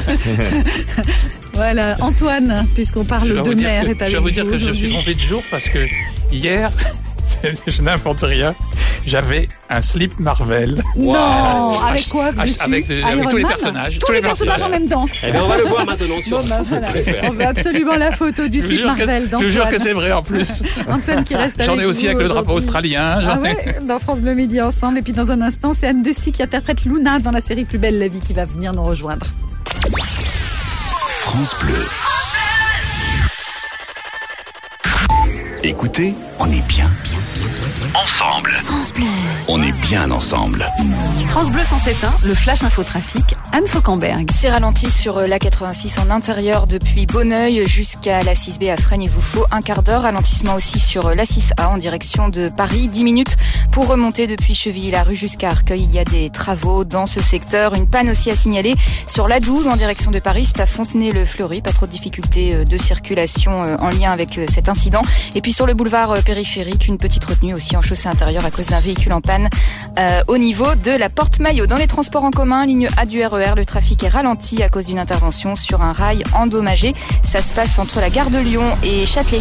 Speaker 1: Voilà. Antoine, puisqu'on parle de mer, est avec vous.
Speaker 3: Je vais vous dire que je me suis trompé de jour parce que hier, je n'importe rien, j'avais un slip Marvel.
Speaker 1: Non,
Speaker 3: Wow.
Speaker 1: avec
Speaker 3: Ach-
Speaker 1: quoi
Speaker 3: ach-
Speaker 1: dessus
Speaker 3: avec, le- avec
Speaker 1: Iron
Speaker 3: tous les
Speaker 1: Man
Speaker 3: personnages.
Speaker 1: Tous les personnages en même temps.
Speaker 4: Eh bien, on va le voir maintenant sur.
Speaker 1: Bon, bah, voilà.
Speaker 4: sur F R.
Speaker 1: On veut absolument la photo du
Speaker 3: Je vous
Speaker 1: slip
Speaker 3: jure que-
Speaker 1: Marvel
Speaker 3: je vous jure
Speaker 1: d'Antoine.
Speaker 3: que c'est vrai en plus.
Speaker 1: Antoine qui reste
Speaker 3: J'en
Speaker 1: avec
Speaker 3: ai aussi
Speaker 1: vous
Speaker 3: avec le drapeau
Speaker 1: aujourd'hui.
Speaker 3: australien.
Speaker 1: Ah
Speaker 3: j'en ai-
Speaker 1: ouais, dans France Bleu Midi ensemble. Et puis dans un instant, c'est Anne Dessy qui interprète Luna dans la série Plus belle la vie qui va venir nous rejoindre.
Speaker 12: France Bleu. Écoutez, on est bien. Ensemble.
Speaker 13: France Bleu.
Speaker 12: On est bien ensemble.
Speaker 1: France Bleu cent sept point un, le flash infotrafic, Anne Fauquemberg.
Speaker 21: C'est ralenti sur l'A quatre-vingt-six en intérieur depuis Bonneuil jusqu'à l'A six B à Fresnes. Il vous faut un quart d'heure. Ralentissement aussi sur l'A six A en direction de Paris. dix minutes pour remonter depuis Chevilly-la-Rue jusqu'à Arcueil. Il y a des travaux dans ce secteur. Une panne aussi à signaler sur l'A douze en direction de Paris. C'est à Fontenay-le-Fleury. Pas trop de difficultés de circulation en lien avec cet incident. Et puis sur le boulevard périphérique, une petite retenue aussi en chaussée intérieure à cause d'un véhicule en panne euh, au niveau de la Porte Maillot. Dans les transports en commun, ligne A du R E R, le trafic est ralenti à cause d'une intervention sur un rail endommagé. Ça se passe entre la gare de Lyon et Châtelet.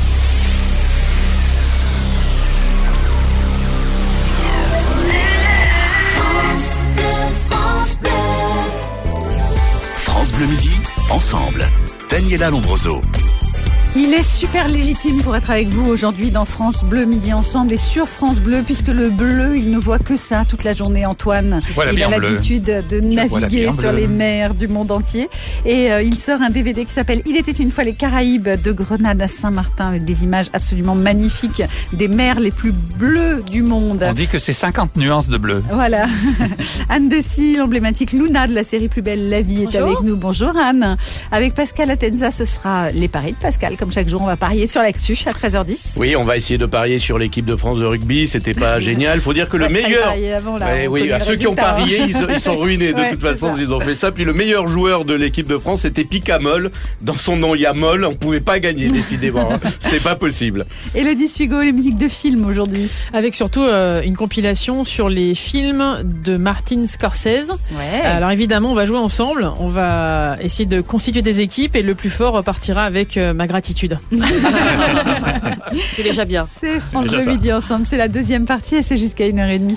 Speaker 12: France Bleu Midi, ensemble. Daniela Lombroso.
Speaker 1: Il est super légitime pour être avec vous aujourd'hui dans France Bleu Midi Ensemble et sur France Bleu, puisque le bleu, il ne voit que ça toute la journée, Antoine.
Speaker 3: Voilà
Speaker 1: il
Speaker 3: bien
Speaker 1: a
Speaker 3: bleu.
Speaker 1: l'habitude de
Speaker 3: voilà
Speaker 1: naviguer
Speaker 3: bien
Speaker 1: sur
Speaker 3: bleu.
Speaker 1: les mers du monde entier. Et euh, il sort un D V D qui s'appelle Il était une fois les Caraïbes, de Grenade à Saint-Martin, avec des images absolument magnifiques des mers les plus bleues du monde.
Speaker 3: On dit que c'est cinquante nuances de bleu.
Speaker 1: Voilà. Anne Dessy, l'emblématique Luna de la série Plus belle la vie, est
Speaker 22: Bonjour.
Speaker 1: avec nous. Bonjour Anne. Avec Pascal Atenza, ce sera les paris de Pascal. Comme chaque jour, on va parier sur l'actu à treize heures dix.
Speaker 22: Oui, on va essayer de parier sur l'équipe de France de rugby. C'était pas génial. Faut dire que le
Speaker 1: Ouais, fallait
Speaker 22: meilleur.
Speaker 1: parier avant, là.
Speaker 22: Ouais,
Speaker 1: On
Speaker 22: oui,
Speaker 1: connaît
Speaker 22: à
Speaker 1: le
Speaker 22: ceux qui ont
Speaker 1: résultat,
Speaker 22: parié,
Speaker 1: hein.
Speaker 22: ils, sont- ils sont ruinés. De
Speaker 1: Ouais,
Speaker 22: toute
Speaker 1: c'est
Speaker 22: façon,
Speaker 1: ça.
Speaker 22: ils ont fait ça. Puis le meilleur joueur de l'équipe de France, c'était Picamol. Dans son nom, il y a Moll. On pouvait pas gagner, décidément. hein. C'était pas possible.
Speaker 1: Élodie Sugo, les musiques de films aujourd'hui.
Speaker 23: Avec surtout euh, une compilation sur les films de Martin Scorsese.
Speaker 1: Ouais.
Speaker 23: Alors évidemment, on va jouer ensemble. On va essayer de constituer des équipes et le plus fort repartira avec euh, ma gratitude.
Speaker 22: C'est déjà bien.
Speaker 1: C'est France
Speaker 22: déjà
Speaker 1: Bleu
Speaker 22: ça.
Speaker 1: Midi Ensemble. C'est la deuxième partie et c'est jusqu'à une heure trente.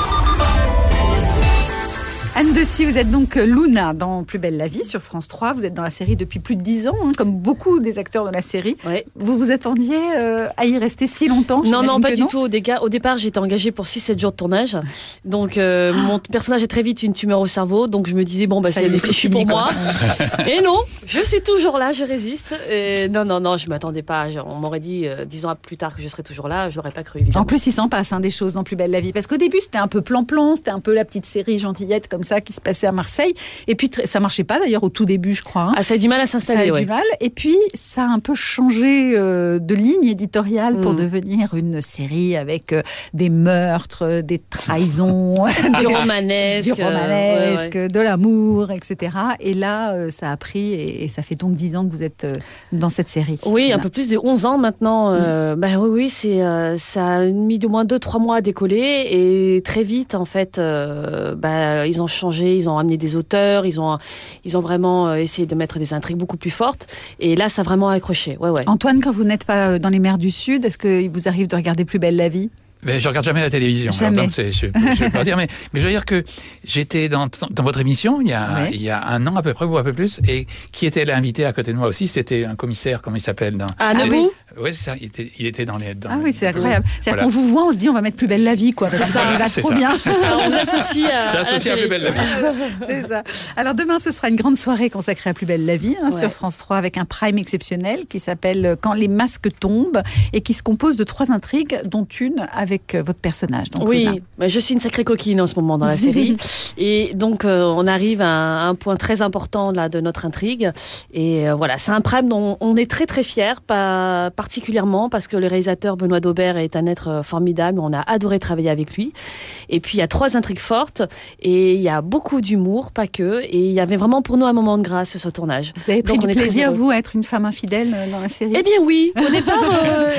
Speaker 1: Anne Dessy, vous êtes donc Luna dans Plus belle la vie sur France trois. Vous êtes dans la série depuis plus de dix ans, hein, comme beaucoup des acteurs de la série. Vous vous attendiez euh, à y rester si longtemps?
Speaker 22: Non, non,
Speaker 1: J'imagine
Speaker 22: pas
Speaker 1: que
Speaker 22: du
Speaker 1: non.
Speaker 22: tout. Au, déca- au départ, j'étais engagée pour six sept jours de tournage. Donc, euh, mon personnage a très vite une tumeur au cerveau. Donc, je me disais, bon, bah,
Speaker 1: Ça
Speaker 22: c'est
Speaker 1: y est,
Speaker 22: les
Speaker 1: c'est
Speaker 22: fichus
Speaker 1: fini,
Speaker 22: pour
Speaker 1: quoi.
Speaker 22: moi. Et non, je suis toujours là, je résiste. Et non, non, non, je m'attendais pas. Je- On m'aurait dit, euh, dix ans plus tard, que je serais toujours là. Je l'aurais pas cru, évidemment.
Speaker 1: En plus, il s'en passe hein, des choses dans Plus belle la vie. Parce qu'au début, c'était un peu plan-plan, c'était un peu la petite série gentillette comme ça qui se passait à Marseille. Et puis, tr- ça marchait pas d'ailleurs au tout début, je crois. hein.
Speaker 22: Ah, ça a du mal à
Speaker 1: Ça
Speaker 22: s'installer,
Speaker 1: a
Speaker 22: ouais.
Speaker 1: du mal. Et puis, ça a un peu changé euh, de ligne éditoriale pour
Speaker 22: Mm.
Speaker 1: devenir une série avec euh, des meurtres, euh, des trahisons,
Speaker 22: Du
Speaker 1: des-
Speaker 22: romanesque,
Speaker 1: du
Speaker 22: euh,
Speaker 1: romanesque,
Speaker 22: ouais,
Speaker 1: de l'amour, et cetera. Et là, euh, ça a pris et, et ça fait donc dix ans que vous êtes euh, dans cette série.
Speaker 22: Oui, un
Speaker 1: Voilà.
Speaker 22: peu plus de onze ans maintenant. Euh, bah oui, oui, c'est euh, ça a mis au moins deux trois mois à décoller et très vite en fait, euh, bah, ils ont changé, ils ont amené des auteurs, ils ont ils ont vraiment euh, essayé de mettre des intrigues beaucoup plus fortes et là ça a vraiment accroché. Ouais, ouais.
Speaker 1: Antoine, quand vous n'êtes pas euh, dans les mers du Sud, est-ce qu'il vous arrive de regarder Plus belle la vie?
Speaker 3: Mais je regarde jamais la télévision. alors
Speaker 1: Jamais.
Speaker 3: donc c'est- je ne vais pas dire, mais, mais je veux dire que j'étais dans, dans votre émission il y, a,
Speaker 1: Ouais.
Speaker 3: il y a un an à peu près, ou un peu plus, et qui était l'invité à côté de moi aussi, c'était un commissaire, comment il s'appelle dans...
Speaker 22: Ah,
Speaker 1: Ah
Speaker 22: Nebou.
Speaker 3: Oui, c'est ça, il était, il était dans les... Dans
Speaker 1: Ah
Speaker 3: les-
Speaker 1: oui, c'est incroyable. C'est-à-dire
Speaker 3: Voilà.
Speaker 1: qu'on vous voit, on se dit on va mettre Plus belle la vie, quoi. Parce que ça,
Speaker 3: ça,
Speaker 1: lui va
Speaker 3: c'est
Speaker 1: trop
Speaker 3: ça,
Speaker 1: bien.
Speaker 3: c'est ça.
Speaker 22: On vous associe à,
Speaker 3: C'est
Speaker 22: à
Speaker 3: associé à
Speaker 22: la
Speaker 3: Plus belle la vie.
Speaker 1: C'est ça. Alors demain, ce sera une grande soirée consacrée à Plus belle la vie hein,
Speaker 22: Ouais.
Speaker 1: sur France trois avec un prime exceptionnel qui s'appelle Quand les masques tombent et qui se compose de trois intrigues, dont une avec euh, votre personnage. Donc,
Speaker 22: Oui,
Speaker 1: Luna.
Speaker 22: mais je suis une sacrée coquine en ce moment dans la série. Et donc, euh, on arrive à un, un point très important là, de notre intrigue. Et euh, voilà, c'est un prime dont on est très très fiers, pas particulièrement parce que le réalisateur Benoît Daubert est un être euh, formidable. On a adoré travailler avec lui. Et puis, il y a trois intrigues fortes et il y a beaucoup d'humour, pas que. Et il y avait vraiment pour nous un moment de grâce ce tournage.
Speaker 1: Vous avez pris
Speaker 22: Donc, on
Speaker 1: du
Speaker 22: est très
Speaker 1: plaisir,
Speaker 22: heureux.
Speaker 1: vous, à être une femme infidèle euh, dans la série?
Speaker 22: Eh bien oui, au départ, euh, ayant
Speaker 1: Ça
Speaker 22: deux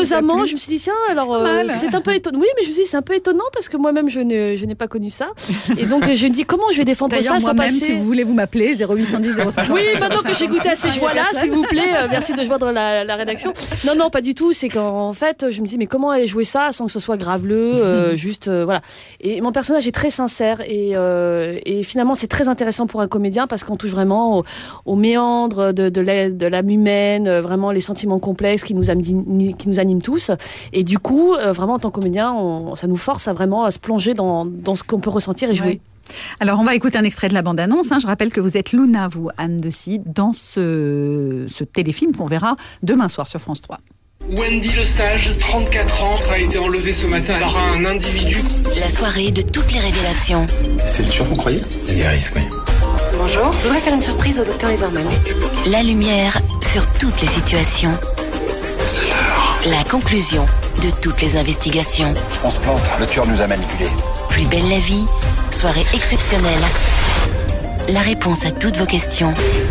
Speaker 22: causamment, je me suis dit, tiens, alors, euh, c'est un peu étonnant. Oui, mais je me suis dit, c'est un peu étonnant parce que moi-même, je, ne, je n'ai pas connu ça. Et donc, je me dis, comment je vais défendre
Speaker 1: D'ailleurs,
Speaker 22: ça sans
Speaker 1: moi-même,
Speaker 22: passer...
Speaker 1: si vous voulez, vous m'appelez zéro huit cent dix zéro cinq.
Speaker 22: Oui, maintenant que j'ai goûté à ces choix-là, s'il vous plaît, euh, merci de joindre la, la rédaction. Non, non, pas du tout. C'est qu'en fait, je me dis, mais comment aller jouer ça sans que ce soit graveleux, euh, juste, euh, voilà. Et mon personnage est très sincère et, euh, et finalement, c'est très intéressant pour un comédien parce qu'on touche vraiment au, au méandre de, de, la, de l'âme humaine, euh, vraiment les sentiments complexes qui nous, animent, qui nous animent tous. Et du coup, euh, vraiment, en tant que comédien, on, ça nous force à vraiment à se plonger dans, dans ce qu'on peut ressentir et jouer.
Speaker 1: Ouais. Alors, on va écouter un extrait de la bande-annonce. Hein. Je rappelle que vous êtes Luna, vous, Anne Dessy, dans ce, ce téléfilm qu'on verra demain soir sur France trois.
Speaker 6: Wendy Lesage, trente-quatre ans, a été enlevée ce matin par un individu.
Speaker 13: La soirée de toutes les révélations.
Speaker 19: C'est sûr, vous croyez? Il y a des risques, oui.
Speaker 9: Bonjour, je voudrais faire une surprise au docteur Iserman.
Speaker 13: La lumière sur toutes les situations.
Speaker 19: C'est l'heure.
Speaker 13: La conclusion de toutes les investigations.
Speaker 19: On se plante, le tueur nous a manipulés.
Speaker 13: Plus belle la vie, soirée exceptionnelle. La réponse à toutes vos questions.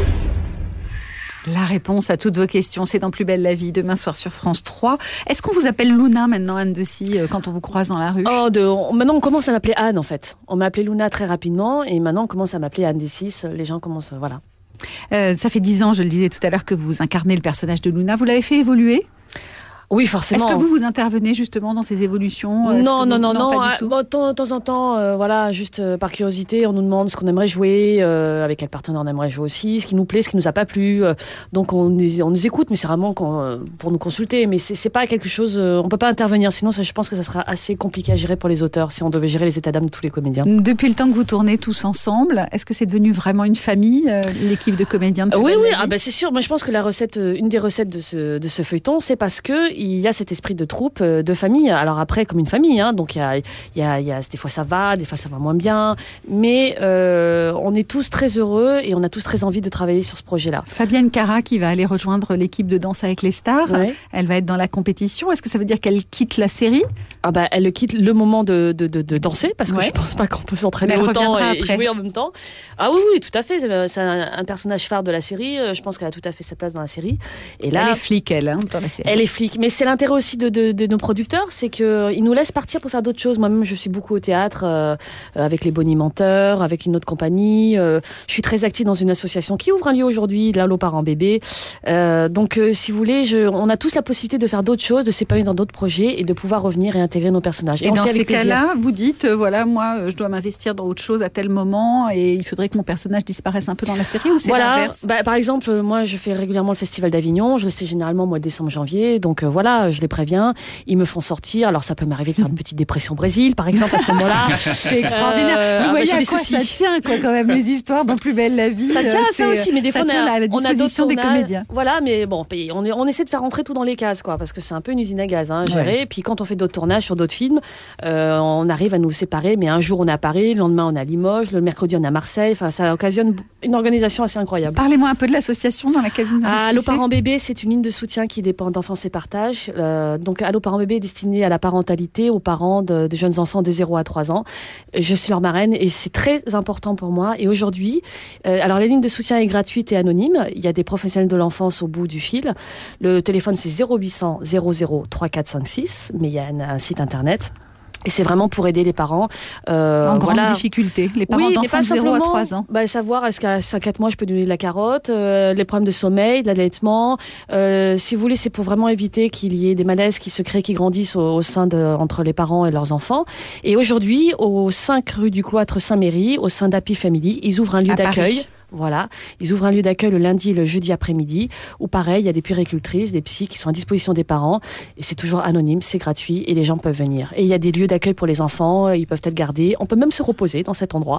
Speaker 1: La réponse à toutes vos questions, c'est dans Plus belle la vie, demain soir sur France trois. Est-ce qu'on vous appelle Luna maintenant, Anne Dessy, quand on vous croise dans la rue?
Speaker 22: Oh, de, on, maintenant, on commence à m'appeler Anne, en fait. On m'a appelé Luna très rapidement, et maintenant, on commence à m'appeler Anne Dessy. Les gens commencent, voilà.
Speaker 1: Euh, ça fait dix ans, je le disais tout à l'heure, que vous incarnez le personnage de Luna. Vous l'avez fait évoluer?
Speaker 22: Oui, forcément.
Speaker 1: Est-ce que vous vous intervenez justement dans ces évolutions?
Speaker 22: Non, non, non, non,
Speaker 1: non.
Speaker 22: ah, bon, de temps en temps, euh, voilà, juste euh, par curiosité, on nous demande ce qu'on aimerait jouer, euh, avec quel partenaire on aimerait jouer aussi, ce qui nous plaît, ce qui nous a pas plu. Euh, donc on, on nous écoute, mais c'est vraiment quand, euh, pour nous consulter. Mais c'est, c'est pas quelque chose, euh, on peut pas intervenir. Sinon, ça, je pense que ça sera assez compliqué à gérer pour les auteurs si on devait gérer les états d'âme de tous les comédiens.
Speaker 1: Depuis le temps que vous tournez tous ensemble, est-ce que c'est devenu vraiment une famille, euh, l'équipe de comédiens de
Speaker 22: Oui, oui, ah, bah, c'est sûr. Moi, je pense que la recette, une des recettes de ce, de ce feuilleton, c'est parce que il y a cet esprit de troupe, de famille. Alors après, comme une famille, hein, donc il y a, y a, y a, des fois ça va, des fois ça va moins bien, mais euh, on est tous très heureux et on a tous très envie de travailler sur ce projet-là.
Speaker 1: Fabienne Cara qui va aller rejoindre l'équipe de Danse avec les stars, ouais. Elle va être dans la compétition. Est-ce que ça veut dire qu'elle quitte la série?
Speaker 22: Ah bah, elle quitte le moment de, de, de, de danser, parce que ouais. Je pense pas qu'on peut s'entraîner autant et après. Jouer en même temps. Ah oui, oui, tout à fait. C'est un, un personnage phare de la série. Je pense qu'elle a tout à fait sa place dans la série. Et là,
Speaker 1: elle est flic, elle, hein, dans la série.
Speaker 22: Elle est flic, mais c'est l'intérêt aussi de De, de, de nos producteurs, c'est qu'ils nous laissent partir pour faire d'autres choses. Moi-même, je suis beaucoup au théâtre, euh, avec les Bonimenteurs, avec une autre compagnie. Euh, je suis très active dans une association qui ouvre un lieu aujourd'hui, l'Allo Parents Bébés. Euh, donc, euh, si vous voulez, je, on a tous la possibilité de faire d'autres choses, de s'épanouir dans d'autres projets et de pouvoir revenir et intégrer nos personnages. Et,
Speaker 1: et
Speaker 22: on
Speaker 1: dans
Speaker 22: fait
Speaker 1: ces
Speaker 22: avec
Speaker 1: cas-là, vous dites, euh, voilà, moi, je dois m'investir dans autre chose à tel moment et il faudrait que mon personnage disparaisse un peu dans la série, ou c'est
Speaker 22: voilà,
Speaker 1: l'inverse?
Speaker 22: Bah, par exemple, moi, je fais régulièrement le Festival d'Avignon. Je le sais généralement au mois de décembre, janvier. Donc, euh, voilà, je les préviens. Ils me font sortir. Alors, ça peut m'arriver de faire une petite dépression au Brésil, par exemple, à ce moment-là.
Speaker 1: C'est extraordinaire. Euh, Vous voyez ah bah, à quoi soucis. Ça tient, quoi, quand même, les histoires dans Plus belle la vie.
Speaker 22: Ça tient à ça aussi, mais des fois, on a,
Speaker 1: à la disposition
Speaker 22: on a
Speaker 1: des comédiens.
Speaker 22: Voilà, mais bon, on, est, on essaie de faire rentrer tout dans les cases, quoi, parce que c'est un peu une usine à gaz, hein, gérer. Ouais. Puis quand on fait d'autres tournages sur d'autres films, euh, on arrive à nous séparer, mais un jour on est à Paris, le lendemain on est à Limoges, le mercredi on est à Marseille. Enfin, ça occasionne une organisation assez incroyable.
Speaker 1: Parlez-moi un peu de l'association dans laquelle vous investissez.
Speaker 22: Allo Parents Bébés, c'est une ligne de soutien qui dépend d'Enfance et Partage. Euh, donc, Allo Parents Bébés est destiné à la parentalité, aux parents de, de jeunes enfants de zéro à trois ans. Je suis leur marraine et c'est très important pour moi. Et aujourd'hui, euh, alors la ligne de soutien est gratuite et anonyme. Il y a des professionnels de l'enfance au bout du fil. Le téléphone, c'est zéro huit cents zéro zéro trois quatre cinq six, mais il y a un, un site internet. Et c'est vraiment pour aider les parents. Euh,
Speaker 1: en grande
Speaker 22: voilà.
Speaker 1: difficulté. Les parents oui, d'enfants de zéro à trois ans.
Speaker 22: Bah, savoir, est-ce qu'à cinq à quatre mois, je peux donner de la carotte, euh, les problèmes de sommeil, de l'allaitement. Euh, si vous voulez, c'est pour vraiment éviter qu'il y ait des malaises qui se créent, qui grandissent au, au sein de, entre les parents et leurs enfants. Et aujourd'hui, au cinq rue du Cloître Saint-Méry, au sein d'Happy Family, ils ouvrent un lieu à d'accueil. Paris. Voilà, ils ouvrent un lieu d'accueil le lundi et le jeudi après-midi, où pareil, il y a des puéricultrices, des psys qui sont à disposition des parents, et c'est toujours anonyme, c'est gratuit, et les gens peuvent venir. Et il y a des lieux d'accueil pour les enfants, ils peuvent être gardés, on peut même se reposer dans cet endroit.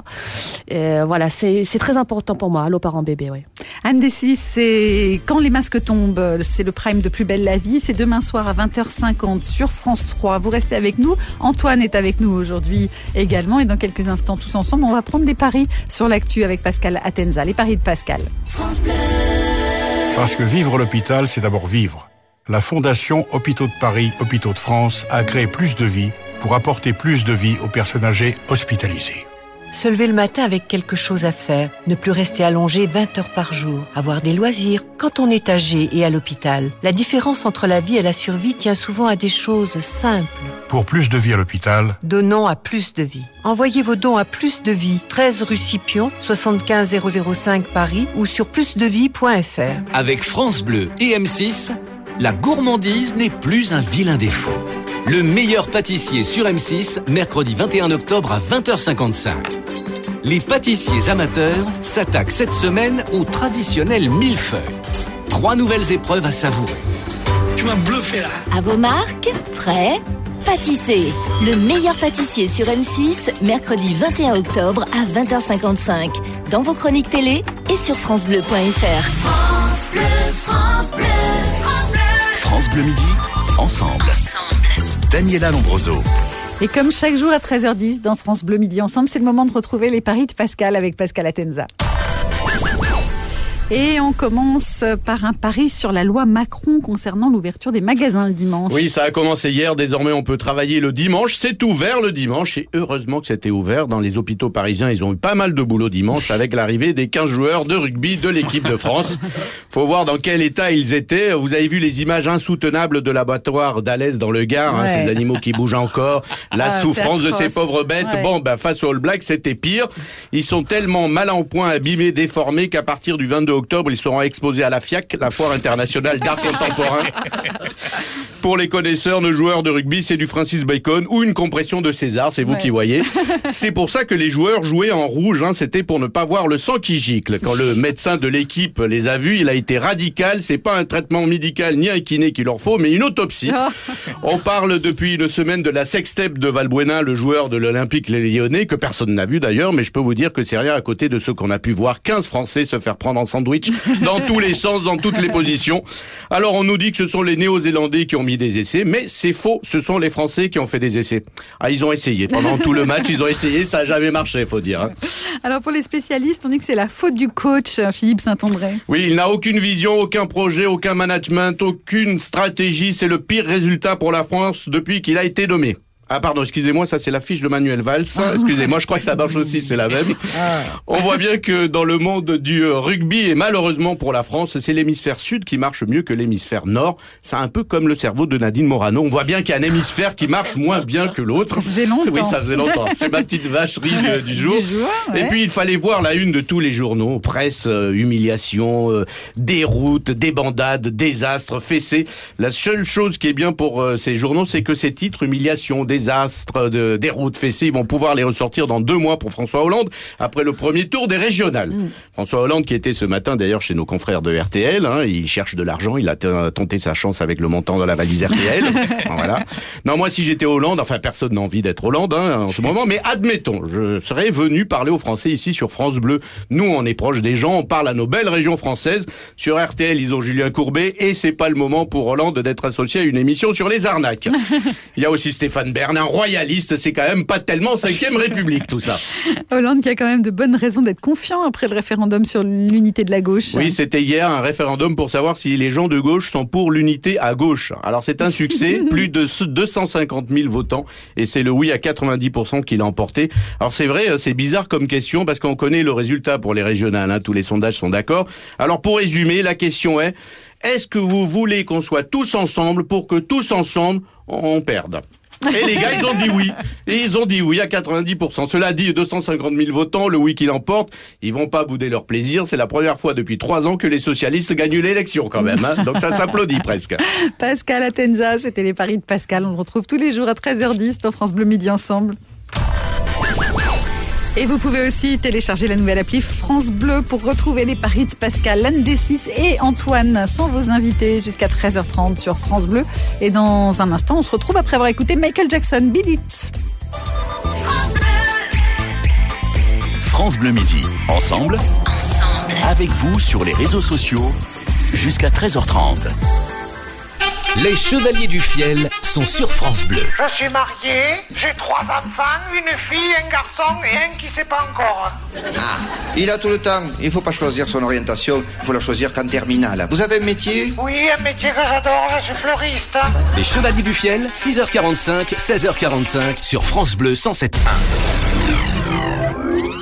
Speaker 22: Et voilà, c'est, c'est très important pour moi, Allo Parents Bébés, oui.
Speaker 1: Anne Dessy, c'est Quand les masques tombent, c'est le prime de Plus belle la vie, c'est demain soir à vingt heures cinquante sur France trois. Vous restez avec nous, Antoine est avec nous aujourd'hui également, et dans quelques instants, tous ensemble, on va prendre des paris sur l'actu avec Pascal Atenza. Les paris de Pascal.
Speaker 10: Parce que vivre l'hôpital, c'est d'abord vivre. La Fondation Hôpitaux de Paris, Hôpitaux de France a créé plus de vies pour apporter plus de vie aux personnes âgées hospitalisées.
Speaker 2: Se lever le matin avec quelque chose à faire, ne plus rester allongé vingt heures par jour, avoir des loisirs. Quand on est âgé et à l'hôpital, la différence entre la vie et la survie tient souvent à des choses simples.
Speaker 10: Pour plus de vie à l'hôpital,
Speaker 2: donnons à Plus de Vie. Envoyez vos dons à Plus de Vie, treize rue Scipion, soixante-quinze zéro zéro cinq Paris ou sur plus de vie point f r.
Speaker 18: Avec France Bleu et M six, la gourmandise n'est plus un vilain défaut. Le meilleur pâtissier sur M six, mercredi vingt et un octobre à vingt heures cinquante-cinq. Les pâtissiers amateurs s'attaquent cette semaine au traditionnel millefeuille. Trois nouvelles épreuves à savourer.
Speaker 7: Tu m'as bluffé là.
Speaker 13: À vos marques, prêts, pâtissez. Le meilleur pâtissier sur M six, mercredi vingt et un octobre à vingt heures cinquante-cinq. Dans vos chroniques télé et sur francebleu point f r.
Speaker 8: France Bleu, France Bleu, France Bleu.
Speaker 12: France Bleu Midi, ensemble. Ensemble. Daniela Lombroso.
Speaker 1: Et comme chaque jour à treize heures dix dans France Bleu Midi Ensemble, c'est le moment de retrouver les paris de Pascal avec Pascal Atenza. Et on commence par un pari sur la loi Macron concernant l'ouverture des magasins le dimanche.
Speaker 5: Oui, ça a commencé hier. Désormais, on peut travailler le dimanche. C'est ouvert le dimanche. Et heureusement que c'était ouvert. Dans les hôpitaux parisiens, ils ont eu pas mal de boulot dimanche avec l'arrivée des quinze joueurs de rugby de l'équipe de France. Faut voir dans quel état ils étaient. Vous avez vu les images insoutenables de l'abattoir d'Alès dans le Gard. Ouais. Hein, ces animaux qui bougent encore. La ah, souffrance de ces pauvres bêtes. Ouais. Bon, ben, face aux All Blacks, c'était pire. Ils sont tellement mal en point, abîmés, déformés qu'à partir du vingt-deux octobre, ils seront exposés à la F I A C, la Foire internationale d'art contemporain. Pour les connaisseurs, nos joueurs de rugby, c'est du Francis Bacon ou une compression de César, c'est vous ouais. qui voyez. C'est pour ça que les joueurs jouaient en rouge, hein, c'était pour ne pas voir le sang qui gicle. Quand le médecin de l'équipe les a vus, il a été radical, c'est pas un traitement médical ni un kiné qu'il leur faut, mais une autopsie. On parle depuis une semaine de la sextape de Valbuena, le joueur de l'Olympique Lyonnais, que personne n'a vu d'ailleurs, mais je peux vous dire que c'est rien à côté de ceux qu'on a pu voir quinze Français se faire prendre en sandwich dans tous les sens, dans toutes les positions. Alors on nous dit que ce sont les Néo-Zélandais qui ont mis des essais, mais c'est faux, ce sont les Français qui ont fait des essais. Ah, ils ont essayé, pendant tout le match, ils ont essayé, ça n'a jamais marché, faut dire. Hein.
Speaker 1: Alors pour les spécialistes, on dit que c'est la faute du coach, Philippe Saint-André.
Speaker 5: Oui, il n'a aucune vision, aucun projet, aucun management, aucune stratégie, c'est le pire résultat pour la France depuis qu'il a été nommé. Ah pardon, excusez-moi, ça c'est la fiche de Manuel Valls. Excusez-moi, je crois que ça marche aussi, c'est la même. On voit bien que dans le monde du rugby, et malheureusement pour la France, c'est l'hémisphère sud qui marche mieux que l'hémisphère nord. C'est un peu comme le cerveau de Nadine Morano. On voit bien qu'il y a un hémisphère qui marche moins bien que l'autre.
Speaker 1: Ça faisait longtemps.
Speaker 5: Oui, ça faisait longtemps. C'est ma petite vacherie du, du jour. Du jour ouais. Et puis il fallait voir la une de tous les journaux. Presse, euh, humiliation, euh, déroute, débandade, désastre, fessée. La seule chose qui est bien pour euh, ces journaux, c'est que ces titres, humiliation, désastre, de déroute, fessée, ils vont pouvoir les ressortir dans deux mois pour François Hollande, après le premier tour des régionales. Mmh. François Hollande qui était ce matin d'ailleurs chez nos confrères de R T L, hein, il cherche de l'argent, il a t- tenté sa chance avec le montant de la valise R T L. Voilà. Non, moi si j'étais Hollande, enfin personne n'a envie d'être Hollande hein, en ce moment, mais admettons, je serais venu parler aux Français ici sur France Bleu. Nous, on est proche des gens, on parle à nos belles régions françaises. Sur R T L, ils ont Julien Courbet et c'est pas le moment pour Hollande d'être associé à une émission sur les arnaques. Il y a aussi Stéphane Bern, un royaliste, c'est quand même pas tellement cinquième République tout ça.
Speaker 1: Hollande qui a quand même de bonnes raisons d'être confiant après le référendum sur l'unité de la gauche.
Speaker 5: Oui, c'était hier un référendum pour savoir si les gens de gauche sont pour l'unité à gauche. Alors c'est un succès, plus de deux cent cinquante mille votants et c'est le oui à quatre-vingt-dix pour cent qui l'a emporté. Alors c'est vrai, c'est bizarre comme question parce qu'on connaît le résultat pour les régionales, hein, tous les sondages sont d'accord. Alors pour résumer, la question est, est-ce que vous voulez qu'on soit tous ensemble pour que tous ensemble on perde ? Et les gars, ils ont dit oui. Et ils ont dit oui à quatre-vingt-dix pour cent. Cela dit, deux cent cinquante mille votants, le oui qui l'emporte, ils vont pas bouder leur plaisir. C'est la première fois depuis trois ans que les socialistes gagnent l'élection quand même. Hein. Donc ça s'applaudit presque.
Speaker 1: Pascal Atenza, c'était les paris de Pascal. On le retrouve tous les jours à treize heures dix dans France Bleu Midi Ensemble. Et vous pouvez aussi télécharger la nouvelle appli France Bleu pour retrouver les paris de Pascal, l'Anne D six et Antoine sont vos invités jusqu'à treize heures trente sur France Bleu. Et dans un instant, on se retrouve après avoir écouté Michael Jackson, Beat It.
Speaker 12: France Bleu Midi, ensemble, ensemble, avec vous sur les réseaux sociaux jusqu'à treize heures trente.
Speaker 18: Les Chevaliers du Fiel sont sur France Bleu.
Speaker 11: Je suis marié, j'ai trois enfants, une fille, un garçon et un qui sait pas encore.
Speaker 24: Ah, il a tout le temps. Il faut pas choisir son orientation, il faut la choisir qu'en terminale. Vous avez un métier ?
Speaker 11: Oui, un métier que j'adore, je suis fleuriste.
Speaker 18: Les Chevaliers du Fiel, six heures quarante-cinq, seize heures quarante-cinq sur France Bleu cent sept point un.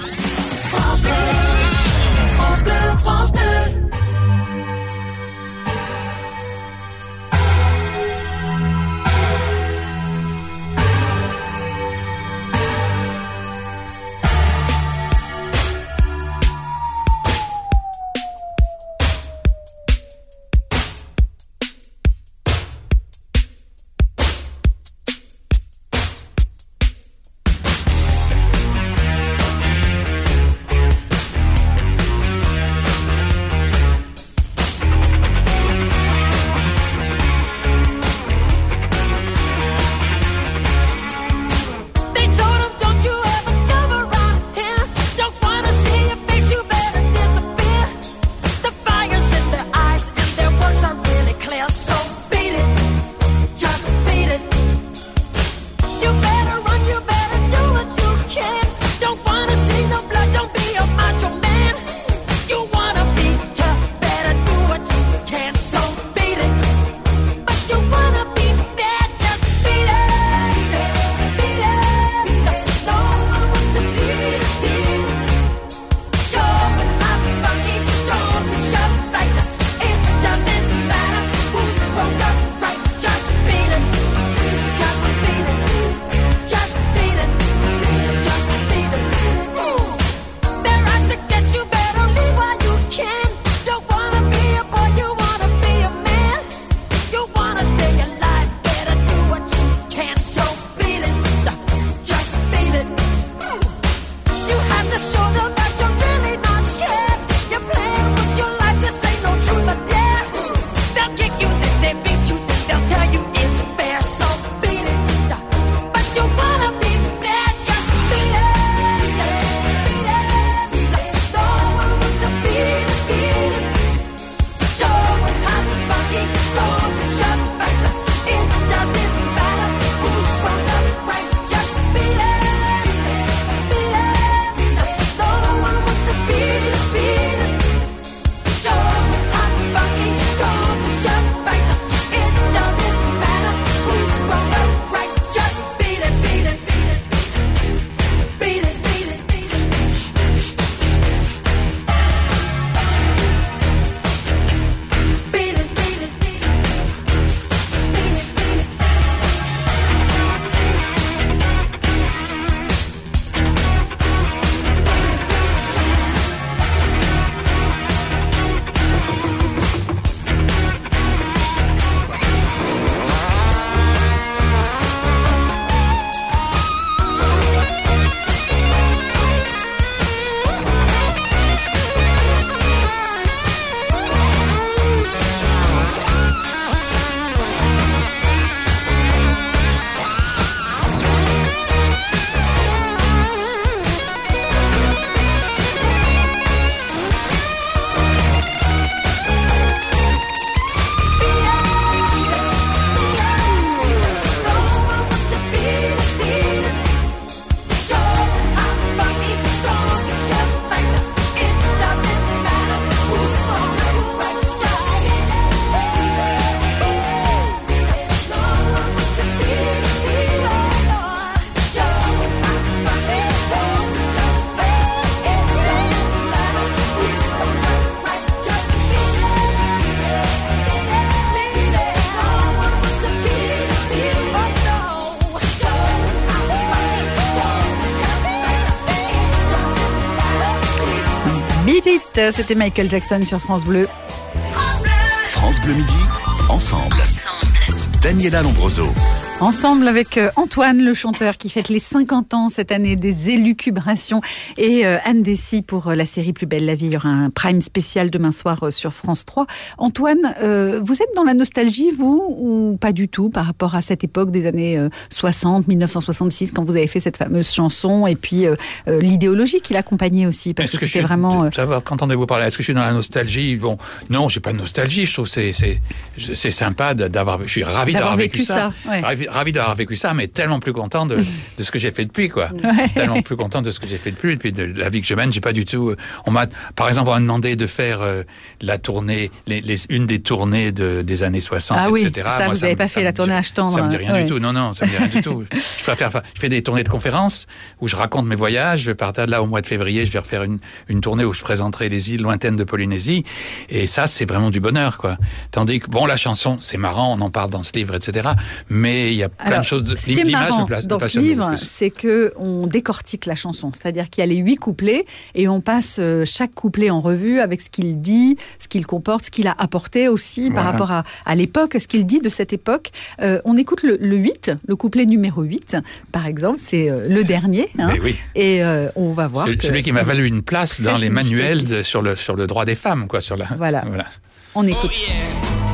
Speaker 1: Street. C'était Michael Jackson sur France Bleu.
Speaker 12: France Bleu Midi, ensemble. Daniela Lombroso.
Speaker 1: Ensemble avec Antoine, le chanteur qui fête les cinquante ans cette année des élucubrations, et Anne Dessy pour la série Plus belle la vie. Il y aura un prime spécial demain soir sur France trois. Antoine, euh, vous êtes dans la nostalgie, vous, ou pas du tout, par rapport à cette époque des années soixante, dix-neuf cent soixante-six, quand vous avez fait cette fameuse chanson, et puis euh, euh, l'idéologie qui l'accompagnait aussi, parce
Speaker 3: Est-ce
Speaker 1: que,
Speaker 3: que
Speaker 1: c'était
Speaker 3: suis,
Speaker 1: vraiment... Euh...
Speaker 3: Savoir, qu'entendez-vous parler? Est-ce que je suis dans la nostalgie? Bon, non, j'ai pas de nostalgie. Je trouve que c'est, c'est, c'est sympa d'avoir... Je suis ravi d'avoir, d'avoir vécu, vécu ça. ça ouais. ravi, ravi d'avoir vécu ça, mais tellement plus content de, de ce que j'ai fait depuis, quoi. Ouais. Tellement plus content de ce que j'ai fait depuis, et puis de la vie que je mène. J'ai pas du tout... On m'a, par exemple, on m'a demandé de faire euh, la tournée, les, les, une des tournées de, des années soixante,
Speaker 1: ah,
Speaker 3: et cetera.
Speaker 1: Oui, ça,
Speaker 3: Moi,
Speaker 1: vous n'avez pas fait la tournée H tendre.
Speaker 3: Ça me dit rien
Speaker 1: ouais.
Speaker 3: du tout. Non, non, ça me dit rien du tout. Je peux faire, je fais des tournées de conférences où je raconte mes voyages. Je vais partir de là au mois de février. Je vais refaire une, une tournée où je présenterai les îles lointaines de Polynésie. Et ça, c'est vraiment du bonheur, quoi. Tandis que, bon, la chanson, c'est marrant, on en parle dans ce livre, et cetera. Mais il y a plein
Speaker 1: Alors,
Speaker 3: de choses... De,
Speaker 1: ce qui est marrant de place, dans ce livre, c'est qu'on décortique la chanson. C'est-à-dire qu'il y a les huit couplets et on passe chaque couplet en revue avec ce qu'il dit, ce qu'il comporte, ce qu'il a apporté aussi voilà. par rapport à, à l'époque, ce qu'il dit de cette époque. Euh, on écoute le, le huit, le couplet numéro huit, par exemple, c'est euh, le dernier. Hein,
Speaker 3: oui.
Speaker 1: Et euh, on va voir
Speaker 3: c'est
Speaker 1: que...
Speaker 3: Celui qui m'a valu une place dans les manuels de, sur, le, sur le droit des femmes, quoi. Sur la,
Speaker 1: voilà. voilà. On écoute. Oh yeah.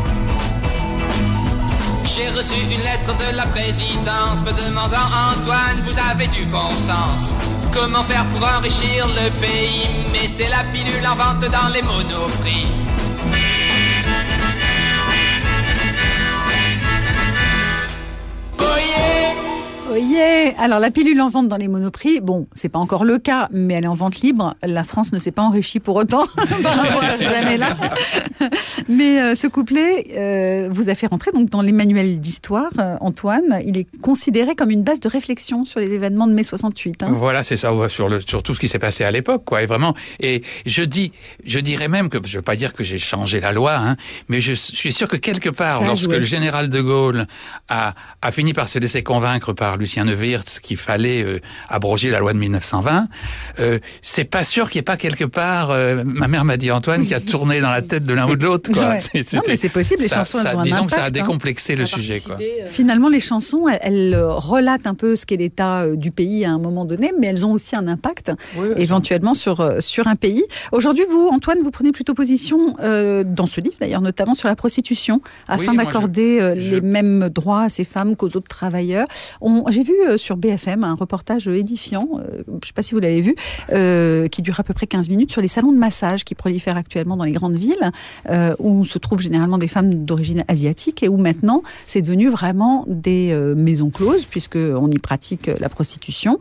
Speaker 14: J'ai reçu une lettre de la présidence me demandant Antoine, vous avez du bon sens. Comment faire pour enrichir le pays? Mettez la pilule en vente dans les monoprix. Oh yeah!
Speaker 1: Oh yeah. Alors la pilule en vente dans les monoprix, bon, c'est pas encore le cas, mais elle est en vente libre. La France ne s'est pas enrichie pour autant par rapport à ces années-là. Mais euh, ce couplet euh, vous a fait rentrer donc dans les manuels d'histoire, euh, Antoine. Il est considéré comme une base de réflexion sur les événements de mai soixante-huit. Hein.
Speaker 3: Voilà, c'est ça, sur, le, sur tout ce qui s'est passé à l'époque, quoi. Et vraiment, et je dis, je dirais même que je veux pas dire que j'ai changé la loi, hein, mais je, je suis sûr que quelque part, ça lorsque joué. le général de Gaulle a, a fini par se laisser convaincre par Lucien Neuwirth qu'il fallait euh, abroger la loi de mille neuf cent vingt, euh, c'est pas sûr qu'il n'y ait pas quelque part, euh, ma mère m'a dit Antoine, qui a tourné dans la tête de l'un ou de l'autre, quoi.
Speaker 1: Ouais. Non, mais c'est possible, les
Speaker 3: ça,
Speaker 1: chansons, elles
Speaker 3: ça,
Speaker 1: ont un
Speaker 3: disons
Speaker 1: impact.
Speaker 3: que ça a décomplexé
Speaker 1: hein.
Speaker 3: le sujet, quoi.
Speaker 1: Euh... Finalement, les chansons, elles, elles relatent un peu ce qu'est l'état du pays à un moment donné, mais elles ont aussi un impact, oui, éventuellement, sur, sur un pays. Aujourd'hui, vous, Antoine, vous prenez plutôt position, euh, dans ce livre d'ailleurs, notamment sur la prostitution, afin oui, d'accorder je, je... les mêmes droits à ces femmes qu'aux autres travailleurs. On, j'ai vu euh, sur B F M un reportage édifiant, euh, je ne sais pas si vous l'avez vu, euh, qui dure à peu près quinze minutes, sur les salons de massage qui prolifèrent actuellement dans les grandes villes, euh, où se trouvent généralement des femmes d'origine asiatique et où maintenant c'est devenu vraiment des euh, maisons closes, puisqu'on y pratique la prostitution.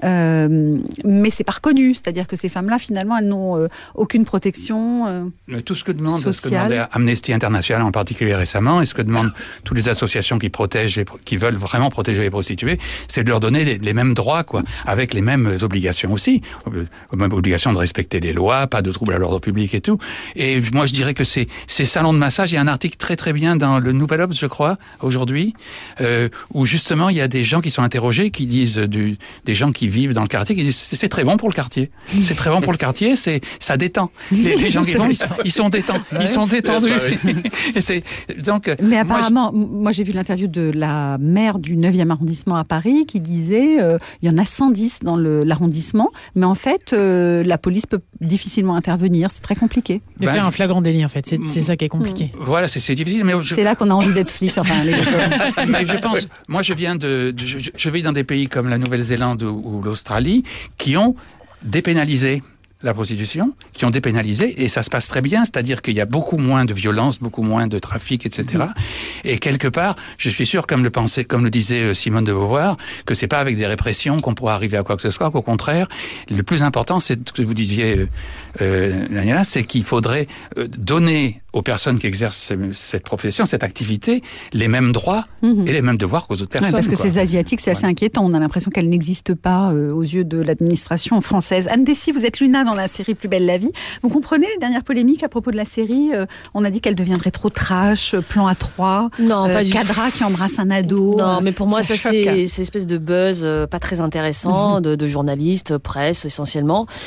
Speaker 1: Euh, mais c'est pas reconnu, c'est-à-dire que ces femmes-là, finalement, elles n'ont euh, aucune protection euh,
Speaker 3: Tout ce que demande,
Speaker 1: sociale.
Speaker 3: Ce que demande Amnesty International en particulier récemment, et ce que demandent toutes les associations qui protègent, les, qui veulent vraiment protéger les prostituées, c'est de leur donner les, les mêmes droits, quoi, avec les mêmes obligations aussi, même obligation de respecter les lois, pas de troubles à l'ordre public et tout. Et moi, je dirais que c'est ces salons de massage, il y a un article très très bien dans le Nouvel Obs, je crois, aujourd'hui, euh, où justement il y a des gens qui sont interrogés, qui disent du, des gens qui vivent dans le quartier, qui disent c'est, c'est très bon pour le quartier, c'est très bon pour le quartier, c'est ça détend. Les, les gens qui vont, ils, ils sont détendus, ils sont détendus. Et c'est donc.
Speaker 1: Mais apparemment, moi, je... moi j'ai vu l'interview de la maire du neuvième arrondissement à Paris qui disait euh, il y en a cent dix dans le, l'arrondissement, mais en fait euh, la police peut difficilement intervenir, c'est très compliqué.
Speaker 23: De ben, faire un flagrant délit en fait, c'est, c'est ça qui est compliqué.
Speaker 3: Voilà, c'est, c'est difficile. Mais je...
Speaker 1: C'est là qu'on a envie d'être flic. Enfin, les
Speaker 3: mais je pense, moi je viens de, je, je, je vis dans des pays comme la Nouvelle-Zélande ou, ou l'Australie qui ont dépénalisé la prostitution, qui ont dépénalisé, et ça se passe très bien, c'est-à-dire qu'il y a beaucoup moins de violence, beaucoup moins de trafic, et cetera. Mmh. Et quelque part, je suis sûr, comme le pensait, comme le disait Simone de Beauvoir, que c'est pas avec des répressions qu'on pourra arriver à quoi que ce soit, qu'au contraire, le plus important, c'est ce que vous disiez, euh, Daniela, c'est qu'il faudrait euh, donner aux personnes qui exercent cette profession, cette activité, les mêmes droits mmh. et les mêmes devoirs qu'aux autres personnes.
Speaker 1: Ouais, parce que
Speaker 3: quoi.
Speaker 1: ces Asiatiques, c'est assez ouais. inquiétant. On a l'impression qu'elles n'existent pas euh, aux yeux de l'administration française. Anne Dessy, vous êtes Luna dans la série Plus belle la vie. Vous comprenez les dernières polémiques à propos de la série euh, On a dit qu'elle deviendrait trop trash, plan à trois,
Speaker 22: non, euh, pas
Speaker 1: Cadra qui embrasse un ado.
Speaker 22: Non, mais pour moi, ça,
Speaker 1: ça
Speaker 22: c'est, c'est espèce de buzz euh, pas très intéressant, mmh. de, de journalistes, presse essentiellement.